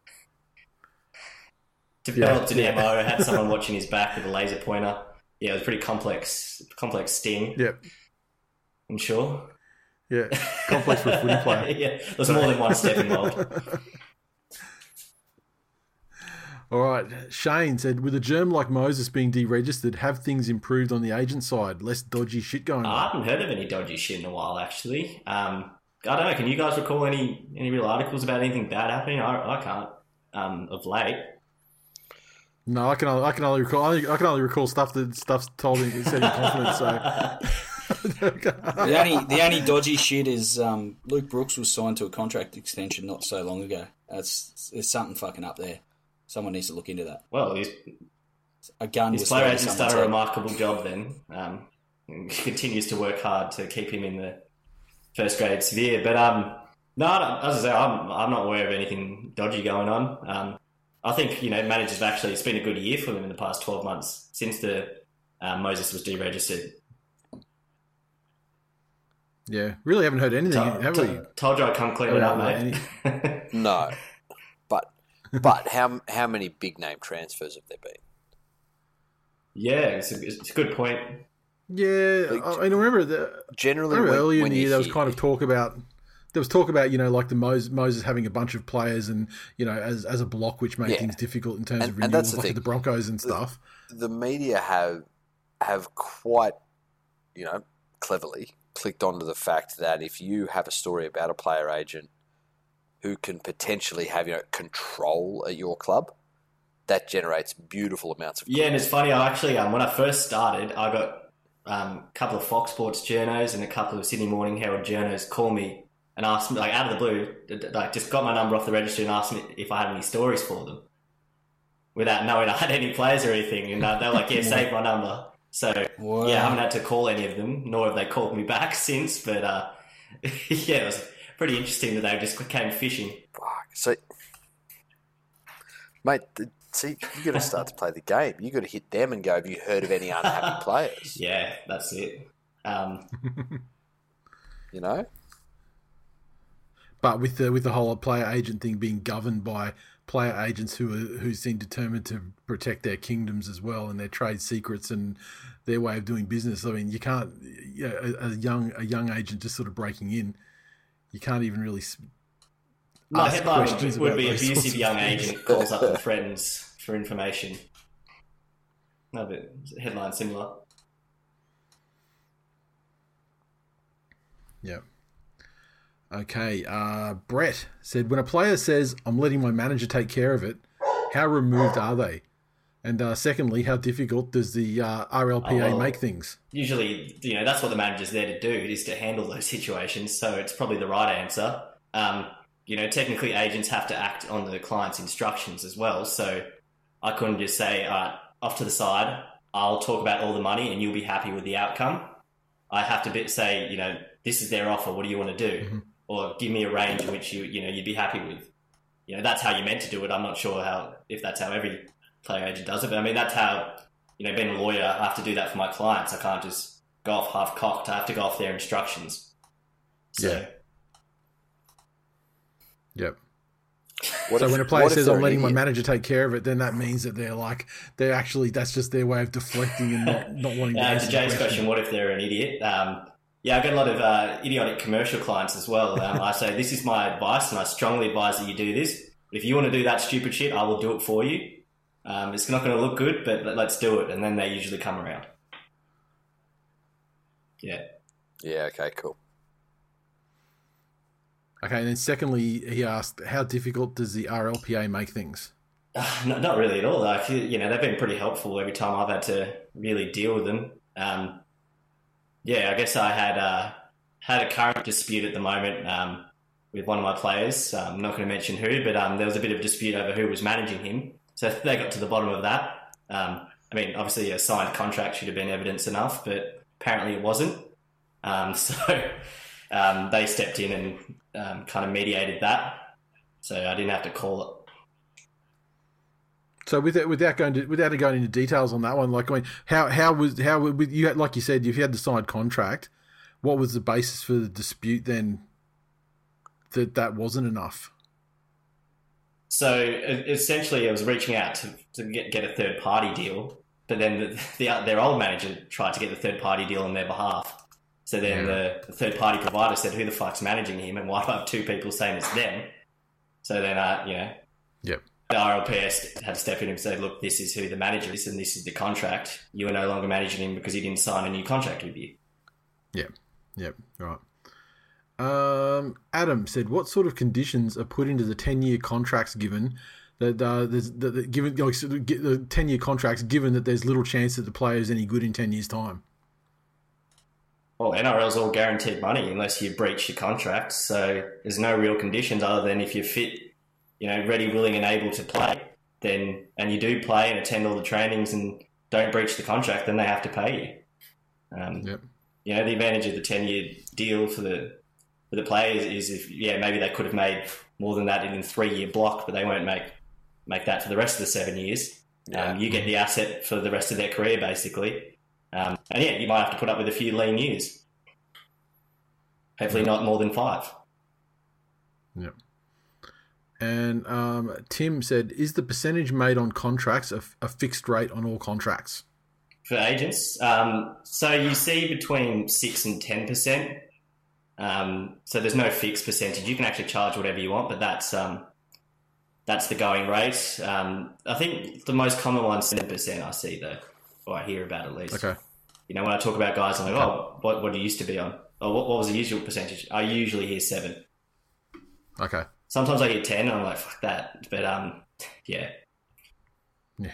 Developed Yeah, an M O, had someone watching his back with a laser pointer. Yeah, it was pretty complex, complex sting, Yeah, I'm sure. yeah. Complex for a footy player. Yeah, there's more than one step involved. All right. Shane said, with a germ like Moses being deregistered, have things improved on the agent side? Less dodgy shit going on? I haven't heard of any dodgy shit in a while, actually. Um, I don't know. Can you guys recall any, any real articles about anything bad happening? I, I can't um, of late. No, I can only, I can only recall I can only recall stuff that stuff's told in said in confidence. So the only the only dodgy shit is um, Luke Brooks was signed to a contract extension not so long ago. That's there's something fucking up there. Someone needs to look into that. Well, he's, a gun. his player agent's done a remarkable job. Then um, he continues to work hard to keep him in the first grade sphere. But um, no, as I say, I'm I'm not aware of anything dodgy going on. Um, I think, you know, managers have actually, it's been a good year for them in the past twelve months since the um, Moses was deregistered. Yeah, really haven't heard anything, Told, have we? Told you I'd come clean it up, mate. No. But but how how many big name transfers have there been? Yeah, it's a, it's a good point. Yeah, like, I mean, I remember, the, generally I remember when, earlier when in the year hear, there was kind of talk about, there was talk about, you know, like the Moses, Moses having a bunch of players and, you know, as as a block, which made yeah. things difficult in terms and, of renewals, and that's the like thing. the Broncos and stuff. The, the media have have quite, you know, cleverly clicked onto the fact that if you have a story about a player agent who can potentially have, you know, control at your club, that generates beautiful amounts of yeah, and it's funny. I actually, um, when I first started, I got um, a couple of Fox Sports journos and a couple of Sydney Morning Herald journos call me and asked me, like, out of the blue, like, just got my number off the registry and asked me if I had any stories for them, without knowing I had any players or anything. And uh, they were like, "Yeah, save my number." So wow. yeah, I haven't had to call any of them, nor have they called me back since. But uh, yeah, it was pretty interesting that they just came fishing. Fuck. So, mate, the, see, you got to start to play the game. You got to hit them and go, "Have you heard of any unhappy players?" Yeah, that's it. Um, you know. But with the with the whole player agent thing being governed by player agents who are, who seem determined to protect their kingdoms as well and their trade secrets and their way of doing business. I mean, you can't, you know, a, a young a young agent just sort of breaking in, you can't even really. My headline would, would be abusive young things. agent calls up and threatens for information. No, but headline similar. Yeah. Okay, uh, Brett said, when a player says, "I'm letting my manager take care of it," how removed are they? And uh, secondly, how difficult does the uh, R L P A oh, well, make things? Usually, you know, that's what the manager's there to do, is to handle those situations, so it's probably the right answer. Um, you know, technically agents have to act on the client's instructions as well, so I couldn't just say, all right, off to the side, I'll talk about all the money and you'll be happy with the outcome. I have to say, you know, this is their offer, what do you want to do? Mm-hmm. Or give me a range in which you you know you'd be happy with. You know, that's how you're meant to do it. I'm not sure how if that's how every player agent does it, but I mean that's how, you know, being a lawyer, I have to do that for my clients. I can't just go off half cocked. I have to go off their instructions. So, yeah. Yep. What so if, when a player says, "I'm letting idiot? my manager take care of it," then that means that they're like they're actually that's just their way of deflecting and not, not wanting to uh, answer to the Jay's question. question, what if they're an idiot? Um, Yeah, I get a lot of uh, idiotic commercial clients as well. Um, I say, this is my advice, and I strongly advise that you do this. If you want to do that stupid shit, I will do it for you. Um, it's not going to look good, but let's do it. And then they usually come around. Yeah. Yeah, okay, cool. Okay, and then secondly, he asked, how difficult does the R L P A make things? Uh, not, not really at all. Like, you know, they've been pretty helpful every time I've had to really deal with them. Um, Yeah, I guess I had uh, had a current dispute at the moment um, with one of my players. Um, I'm not going to mention who, but um, there was a bit of dispute over who was managing him. So they got to the bottom of that. Um, I mean, obviously a signed contract should have been evidence enough, but apparently it wasn't. Um, so um, they stepped in and um, kind of mediated that. So I didn't have to call it. So without without going to, without going into details on that one, like I mean, how how was how with you had, like you said, if you had the signed contract, what was the basis for the dispute then? That that wasn't enough. So essentially, I was reaching out to, to get get a third party deal, but then the, the, their old manager tried to get the third party deal on their behalf. So then yeah. the, the third party provider said, "Who the fuck's managing him? And why do I have two people saying it's them?" So then, uh, you know. Yep. the R L P S had to step in and say, look, this is who the manager is and this is the contract. You are no longer managing him because he didn't sign a new contract with you. Yeah, yeah, right. Um, Adam said, what sort of conditions are put into the ten-year contracts given that uh, there's that, that given like, the ten-year contracts given that there's little chance that the player is any good in ten years' time? Well, N R L's all guaranteed money unless you breach your contract. So there's no real conditions other than if you're fit, you know, ready, willing and able to play, then and you do play and attend all the trainings and don't breach the contract, then they have to pay you. Um, yep. You know, the advantage of the ten-year deal for the for the players is if, yeah, maybe they could have made more than that in a three-year block, but they won't make make that for the rest of the seven years. Yeah. Um, you get the asset for the rest of their career, basically. Um, and yeah, you might have to put up with a few lean years. Hopefully not more than five. Yep. And um, Tim said, is the percentage made on contracts a, a fixed rate on all contracts? For agents? Um, so you see between six and ten percent. Um, so there's no fixed percentage. You can actually charge whatever you want, but that's um, that's the going rate. Um, I think the most common one's seven percent I see, though, or I hear about at least. Okay. You know, when I talk about guys, I'm like, oh, what, what do you used to be on? Oh, what, what was the usual percentage? I usually hear seven. Okay. Sometimes I hear ten, and I'm like, fuck that. But, um, yeah. Yeah.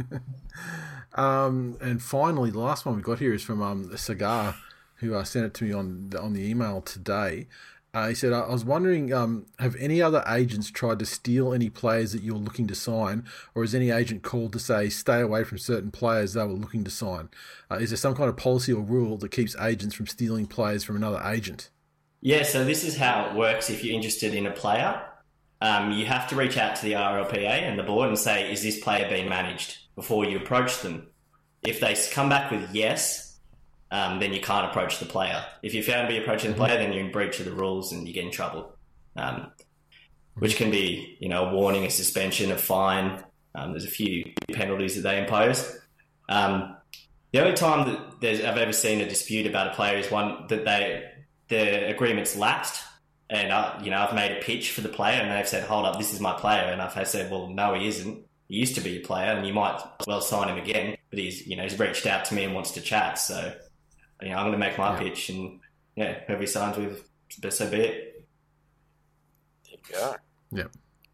um, and finally, the last one we got here is from um, Cigar, who uh, sent it to me on, on the email today. Uh, he said, I was wondering, um, have any other agents tried to steal any players that you're looking to sign, or is any agent called to say stay away from certain players they were looking to sign? Uh, is there some kind of policy or rule that keeps agents from stealing players from another agent? Yeah, so this is how it works if you're interested in a player. Um, you have to reach out to the R L P A and the board and say, is this player being managed before you approach them? If they come back with yes, Um, then you can't approach the player. If you're found to be approaching the player, then you're in breach of the rules and you get in trouble, um, which can be, you know, a warning, a suspension, a fine. Um, there's a few penalties that they impose. Um, the only time that there's, I've ever seen a dispute about a player is one that they the agreement's lapsed, and I, you know, I've made a pitch for the player, and they've said, "Hold up, this is my player," and I've said, "Well, no, he isn't. He used to be a player, and you might well sign him again, but he's, you know, he's reached out to me and wants to chat, so." You know, I'm going to make my yeah. pitch, and yeah, whoever he signs with, so be it. There you go. Yep.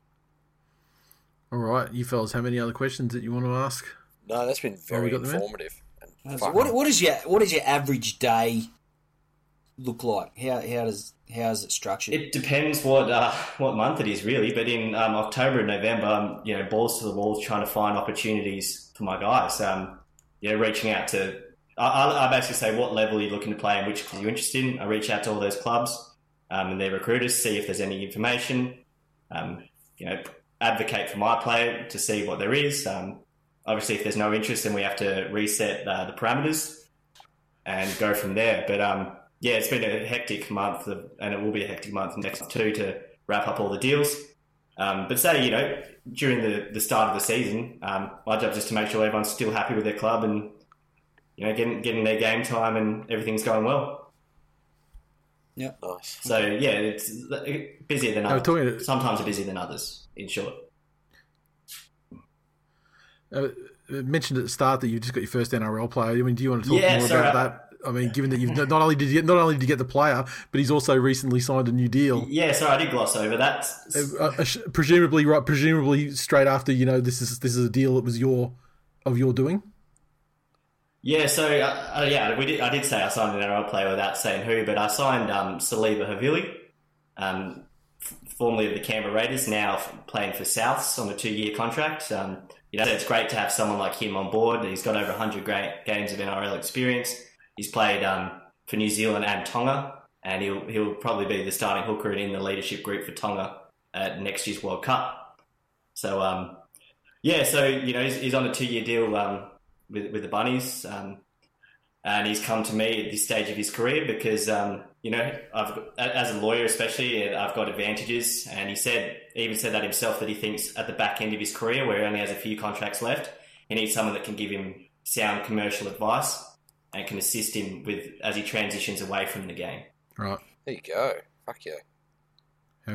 All right, you fellas have any other questions that you want to ask? No, that's been very oh, informative. And what what is your what does your average day look like? How how does how is it structured? It depends what uh, what month it is, really. But in um, October and November, I'm, you know, balls to the walls trying to find opportunities for my guys. Um, you know, reaching out to. I, I basically say what level you're looking to play and which club you're interested in. I reach out to all those clubs um, and their recruiters, see if there's any information. Um, you know, advocate for my player to see what there is. Um, obviously, if there's no interest, then we have to reset uh, the parameters and go from there. But um, yeah, it's been a hectic month, of, and it will be a hectic month next two to wrap up all the deals. Um, but say, you know, during the, the start of the season, um, my job is just to make sure everyone's still happy with their club and, you know, getting getting their game time and everything's going well. Yeah. Nice. So, yeah, it's busier than others. To... Sometimes busier than others, in short. Uh, mentioned at the start that you just got your first N R L player. I mean, do you want to talk yeah, more sorry, about I... that? I mean, given that you've not only did you, not only did you get the player, but he's also recently signed a new deal. Yeah, sorry, I did gloss over that. Uh, uh, presumably, right? Presumably, straight after, you know, this is this is a deal that was your of your doing. Yeah, so uh, uh, yeah, we did. I did say I signed an N R L player without saying who, but I signed um, Saliba Havili, um, f- formerly of the Canberra Raiders, now f- playing for Souths on a two-year contract. Um, you know, it's great to have someone like him on board. He's got over one hundred great games of N R L experience. He's played um, for New Zealand and Tonga, and he'll he'll probably be the starting hooker in the leadership group for Tonga at next year's World Cup. So um, yeah, so you know, he's, he's on a two-year deal. Um, with with the Bunnies, um, and he's come to me at this stage of his career because, um, you know, I've as a lawyer especially, I've got advantages, and he said, he even said that himself, that he thinks at the back end of his career, where he only has a few contracts left, he needs someone that can give him sound commercial advice and can assist him with as he transitions away from the game. Right. There you go. Fuck yeah. How good.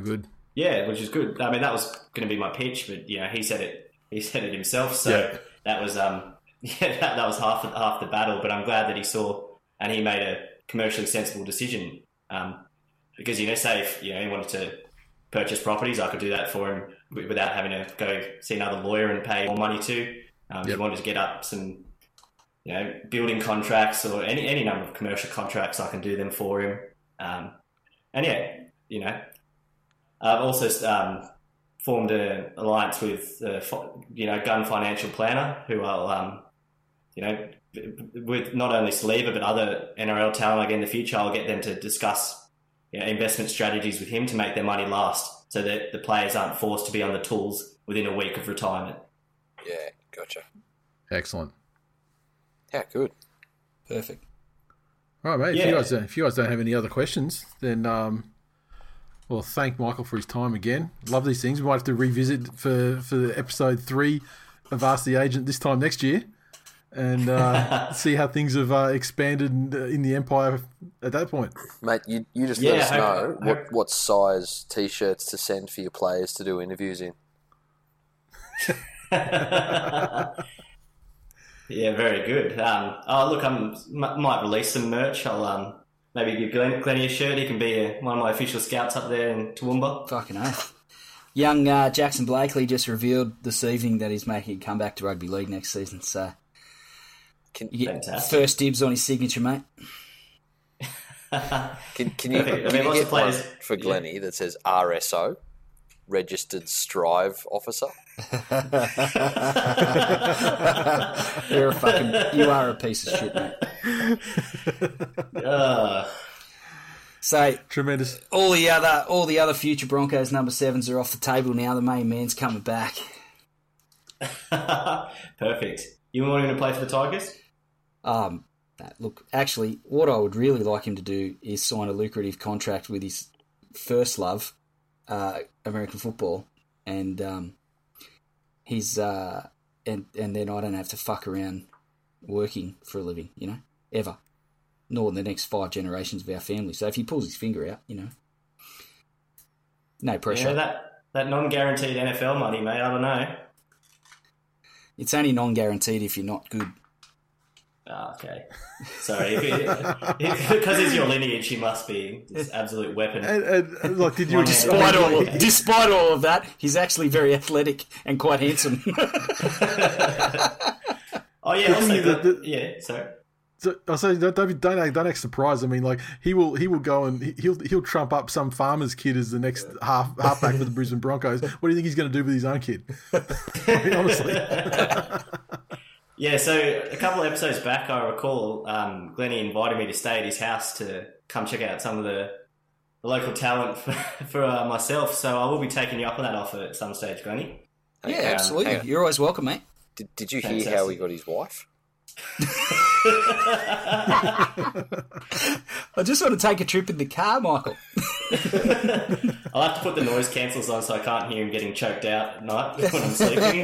Yeah, which is good. I mean, that was going to be my pitch, but you know, he said it. He said it himself. So Yeah. that was um, yeah, that, that was half the, half the battle. But I'm glad that he saw and he made a commercially sensible decision. Um, because you know, say if you know he wanted to purchase properties, I could do that for him without having to go see another lawyer and pay more money to. Um, Yep. He wanted to get up some, you know, building contracts or any any number of commercial contracts. I can do them for him. Um, and yeah, you know. I've also um, formed an alliance with, uh, you know, Gun Financial Planner, who I'll, um, you know, with not only Saliba but other N R L talent again in the future, I'll get them to discuss you know, investment strategies with him to make their money last, so that the players aren't forced to be on the tools within a week of retirement. Yeah, gotcha. Excellent. Yeah, good. Perfect. All right, mate. If, you Yeah. guys don't, if you guys don't have any other questions, then um, well, thank Michael for his time again. Love these things. We might have to revisit for for episode three of Ask the Agent this time next year, and uh, see how things have uh, expanded in, in the empire at that point. Mate, you, you just Yeah, let us hope- know hope- what, what size T-shirts to send for your players to do interviews in. Yeah, very good. Um, oh, look, I might release some merch. I'll um, maybe give Glenn, Glennie a shirt. He can be a, one of my official scouts up there in Toowoomba. Fucking oath. Young uh, Jackson Blakely just revealed this evening that he's making a comeback to rugby league next season. So Can, you get Fantastic. first dibs on his signature, mate. can, can you, Okay, I mean, can you what's get the players- one for Glennie that says R S O, Registered Strive Officer? You're a fucking, you are a piece of shit, mate. Uh, So Tremendous. all the other, all the other future Broncos number sevens are off the table now. The main man's coming back. perfect. You want him to play for the Tigers? Um, look, actually, what I would really like him to do is sign a lucrative contract with his first love, uh, American football, and um, his uh, and and then I don't have to fuck around working for a living, you know, ever, nor in the next five generations of our family. So if he pulls his finger out, you know, no pressure. Yeah, that that non-guaranteed N F L money, mate. I don't know. It's only non-guaranteed if you're not good. Oh, okay. Sorry, if it, if, because it's your lineage, he must be this absolute weapon. And, and, and, like, did you One just hand. Despite all, of, despite all of that, he's actually very athletic and quite handsome. Oh yeah, also thing got, that- that- yeah. Sorry. So, I say don't don't don't act, don't act surprised. I mean, like he will he will go and he- he'll he'll trump up some farmer's kid as the next half halfback for the Brisbane Broncos. What do you think he's going to do with his own kid? I mean, honestly, Yeah, so a couple of episodes back, I recall um, Glennie invited me to stay at his house to come check out some of the, the local talent for, for uh, myself. So I will be taking you up on that offer at some stage, Glennie. Yeah, Hang on, absolutely. hang on. You're always welcome, mate. Did, did you hear Fantastic. how he got his wife? I just want to take a trip in the car, Michael. I'll have to put the noise cancels on so I can't hear him getting choked out at night when I'm sleeping.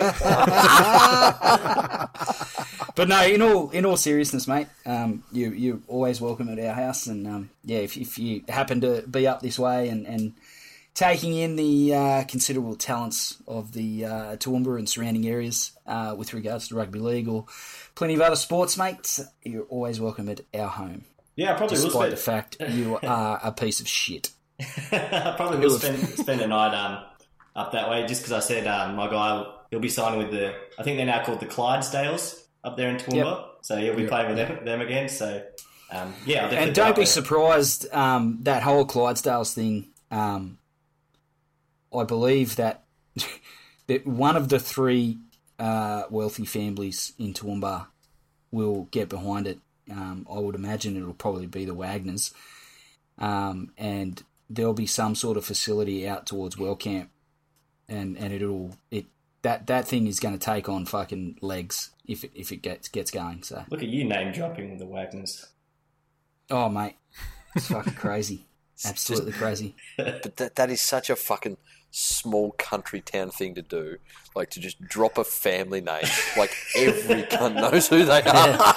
But no, in all in all seriousness, mate, um, you you're always welcome at our house, and um, yeah, if if you happen to be up this way and, and taking in the uh, considerable talents of the uh, Toowoomba and surrounding areas uh, with regards to rugby league or plenty of other sports, mates, you're always welcome at our home. Yeah, I probably will Despite the spend, fact you are a piece of shit. I probably will spend, spend a night um, up that way just because I said um, my guy, he'll be signing with the, I think they're now called the Clydesdales up there in Toowoomba. Yep. So he'll be Yep. playing with them, them again. So um, yeah, I'll definitely And go don't up be there. surprised, um, that whole Clydesdales thing, um, I believe that, that one of the three uh, wealthy families in Toowoomba will get behind it. Um, I would imagine it'll probably be the Wagners. Um, and there'll be some sort of facility out towards Wellcamp. And, and it'll it that, that thing is going to take on fucking legs if it, if it gets gets going. So Look at you name dropping the Wagners. oh mate, it's fucking crazy. Absolutely crazy. But that, that is such a fucking small country town thing to do. Like, to just drop a family name. Like, every cunt knows who they are.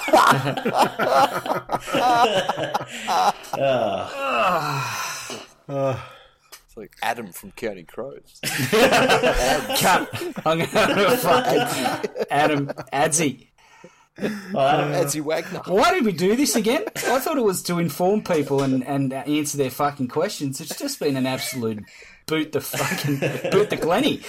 Uh, uh, It's like Adam from Counting Crows. Cut. I'm gonna fucking Adam Adzi. Oh, Adam, Adzi Wagner. Why did we do this again? I thought it was to inform people and, and answer their fucking questions. It's just been an absolute boot the fucking boot the Glenny.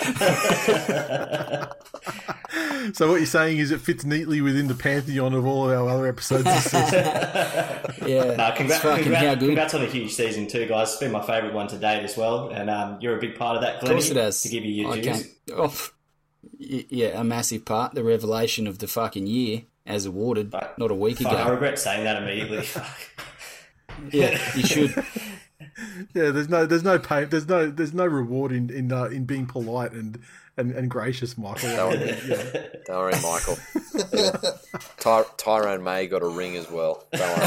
So what you're saying is it fits neatly within the pantheon of all of our other episodes this season. Yeah, no, congrats, fucking congrats, how good. congrats on a huge season too, guys. It's been my favourite one to date as well, and um, you're a big part of that, Glenny. Of course it has. To give you your I dues. can't- oh, y- yeah, a massive part. The revelation of the fucking year, as awarded, But- not a week Fuck, I ago. regret saying that immediately. Yeah, you should. Yeah, there's no, there's no pain, there's no, there's no reward in in uh, in being polite and, and, and gracious, Michael. Don't I mean, worry, yeah. Don't worry Michael. Yeah. Ty- Tyrone May got a ring as well. Don't worry.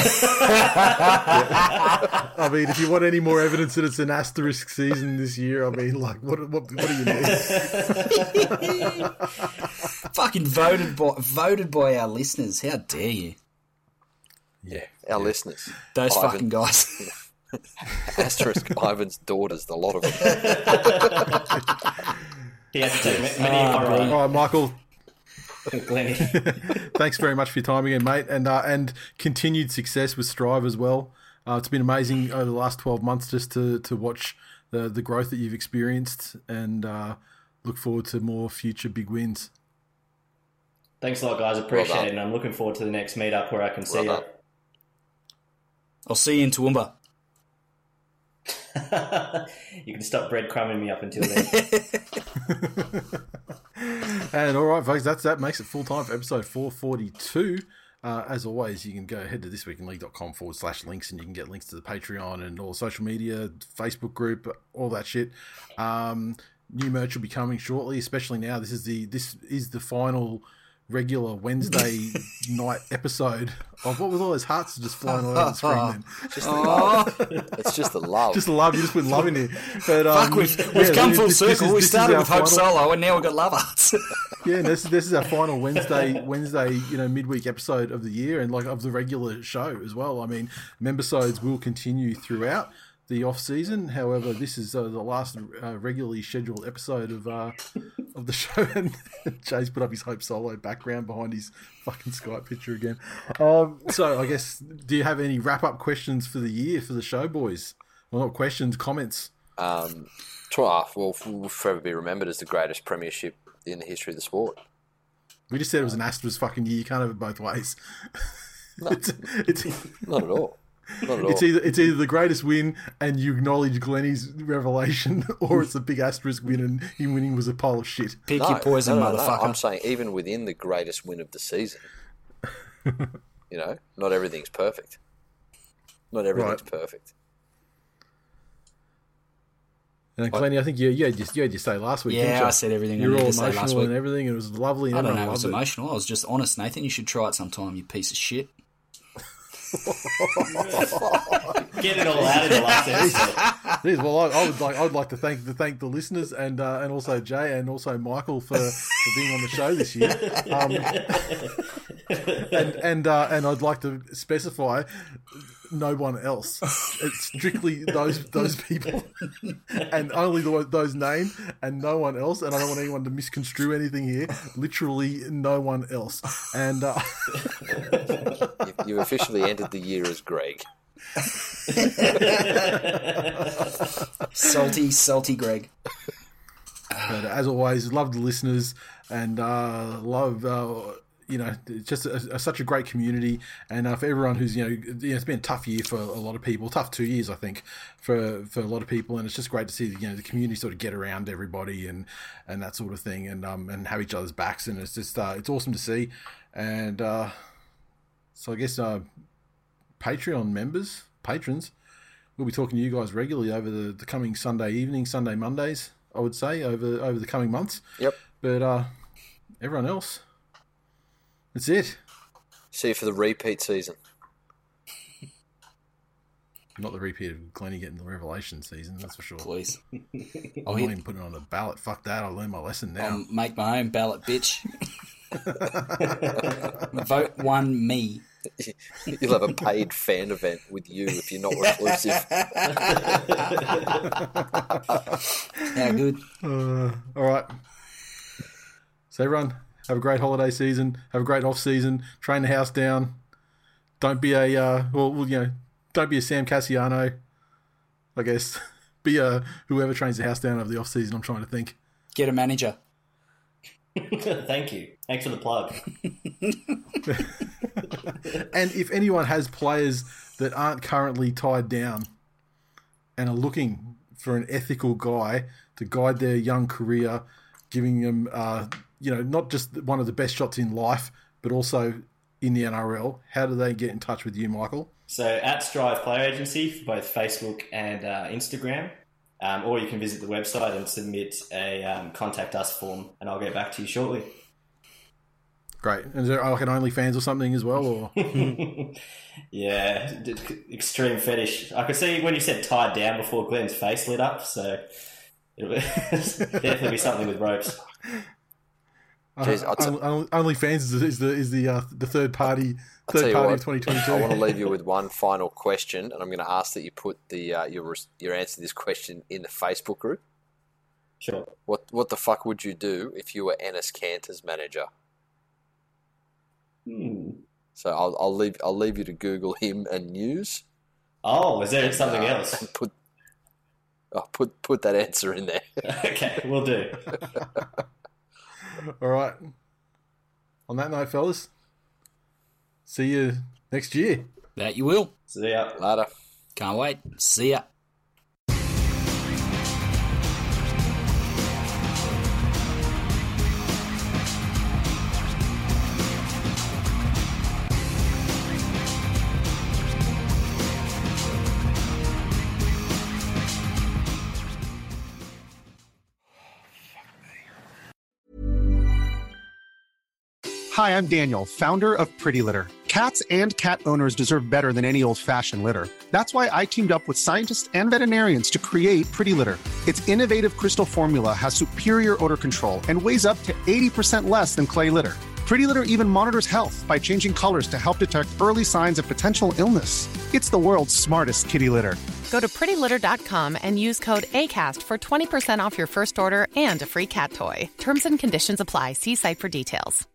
I mean, if you want any more evidence that it's an asterisk season this year, I mean, like, what what, what do you need? Fucking voted by voted by our listeners. How dare you? Yeah, our listeners. Those Ivan, fucking guys. Asterisk Ivan's daughters, the lot of them. He has to take many Ah, oh, brilliant. All right, Michael. Glenny. Thanks very much for your time again, mate, and uh, and continued success with Strive as well. Uh, it's been amazing over the last twelve months just to, to watch the the growth that you've experienced, and uh, look forward to more future big wins. Thanks a lot, guys. Appreciate Well it, and I'm looking forward to the next meetup where I can see Well you. I'll see you in Toowoomba. You can stop breadcrumbing me up until then. And all right, folks, that's that makes it full time for episode four forty-two. Uh, as always, you can go ahead to thisweekinleague.com forward slash links and you can get links to the Patreon and all the social media, Facebook group, all that shit. Um, new merch will be coming shortly, especially now. This is the this is the final regular Wednesday night episode of what was all those hearts just flying all over the screen then. Just the love. It's just the love. Just love, you just put love in here. But, um, Fuck, we've, we've yeah, come full this- this circle. is- we this is started our with Hope final- Solo and now we've got Love Hearts. Yeah, and this this is our final Wednesday Wednesday you know midweek episode of the year and like of the regular show as well. I mean, membersodes will continue throughout the off season. However, this is uh, the last uh, regularly scheduled episode of uh, of the show. And Jay's put up his Hope Solo background behind his fucking Skype picture again. Um, so I guess, do you have any wrap up questions for the year for the show, boys? Well, not questions, comments. Um, twelve will will forever be remembered as the greatest premiership in the history of the sport. We just said it was an asterisk fucking year. You can't have it both ways. No. it's, it's, Not at all. Not at all. It's either it's either the greatest win and you acknowledge Glennie's revelation, or it's a big asterisk win and him winning was a pile of shit. Pick No, your poison, no, no, no. motherfucker. I'm saying even within the greatest win of the season, you know, not everything's perfect. Not everything's Right. perfect. And Glennie, I think you you had just you had your say last week. Yeah, didn't you? I said everything I You were needed all to say last emotional week. and everything. It was lovely. And I don't know everyone if it's loved it. emotional. I was just honest, Nathan. You should try it sometime, you piece of shit. Get it all out in the last episode. It is. Well, I, I would like I would like to thank to thank the listeners and uh, and also Jay and also Michael for, for being on the show this year. Um, and and uh, and I'd like to specify no one else. It's strictly those those people and only the, those named and no one else. And I don't want anyone to misconstrue anything here. Literally no one else. And uh, You, you officially ended the year as Greg. Salty, salty Greg. But as always, love the listeners and uh, love, uh, you know, it's just a, a, such a great community. And uh, for everyone who's, you know, you know, it's been a tough year for a lot of people, tough two years, I think, for, for a lot of people. And it's just great to see, you know, the community sort of get around everybody and, and that sort of thing and um and have each other's backs. And it's just, uh, it's awesome to see. And uh, so I guess uh, Patreon members, patrons, we'll be talking to you guys regularly over the, the coming Sunday evening, Sunday Mondays, I would say, over over the coming months. Yep. But uh, everyone else, that's it. See you for the repeat season. Not the repeat of Glennie getting the Revelation season, that's for sure. Please. I'm I'll, not hit, even putting it on a ballot. Fuck that. I learned my lesson now. I'll make my own ballot, bitch. Vote one me. You'll have a paid fan event with you if you're not reclusive. How good. Uh, all right. So everyone, have a great holiday season. Have a great off season. Train the house down. Don't be a uh, well, well, you know, don't be a Sam Cassiano. I guess be a whoever trains the house down over the off season. I'm trying to think. Get a manager. Thank you. Thanks for the plug. And if anyone has players that aren't currently tied down and are looking for an ethical guy to guide their young career, giving them, uh, you know, not just one of the best shots in life, but also in the N R L, how do they get in touch with you, Michael? So at Strive Player Agency for both Facebook and uh, Instagram. Um, or you can visit the website and submit a um, contact us form, and I'll get back to you shortly. Great. And is there like an OnlyFans or something as well? Or yeah, extreme fetish. I could see when you said tied down before, Glenn's face lit up, so it'll definitely be something with ropes. Jeez, uh, t- only, OnlyFans is, is the is the uh, the third party I'll third party what, of twenty twenty-two. I want to leave you with one final question, and I'm going to ask that you put the uh, your your answer to this question in the Facebook group. Sure. What what the fuck would you do if you were Enes Kanter's manager? Hmm. So I'll I'll leave I'll leave you to Google him and news. Oh, is there something uh, else? And put oh, put put that answer in there. Okay, we'll do. All right. On that note, fellas, see you next year. That you will. See ya. Later. Can't wait. See ya. Hi, I'm Daniel, founder of Pretty Litter. Cats and cat owners deserve better than any old-fashioned litter. That's why I teamed up with scientists and veterinarians to create Pretty Litter. Its innovative crystal formula has superior odor control and weighs up to eighty percent less than clay litter. Pretty Litter even monitors health by changing colors to help detect early signs of potential illness. It's the world's smartest kitty litter. Go to pretty litter dot com and use code ACAST for twenty percent off your first order and a free cat toy. Terms and conditions apply. See site for details.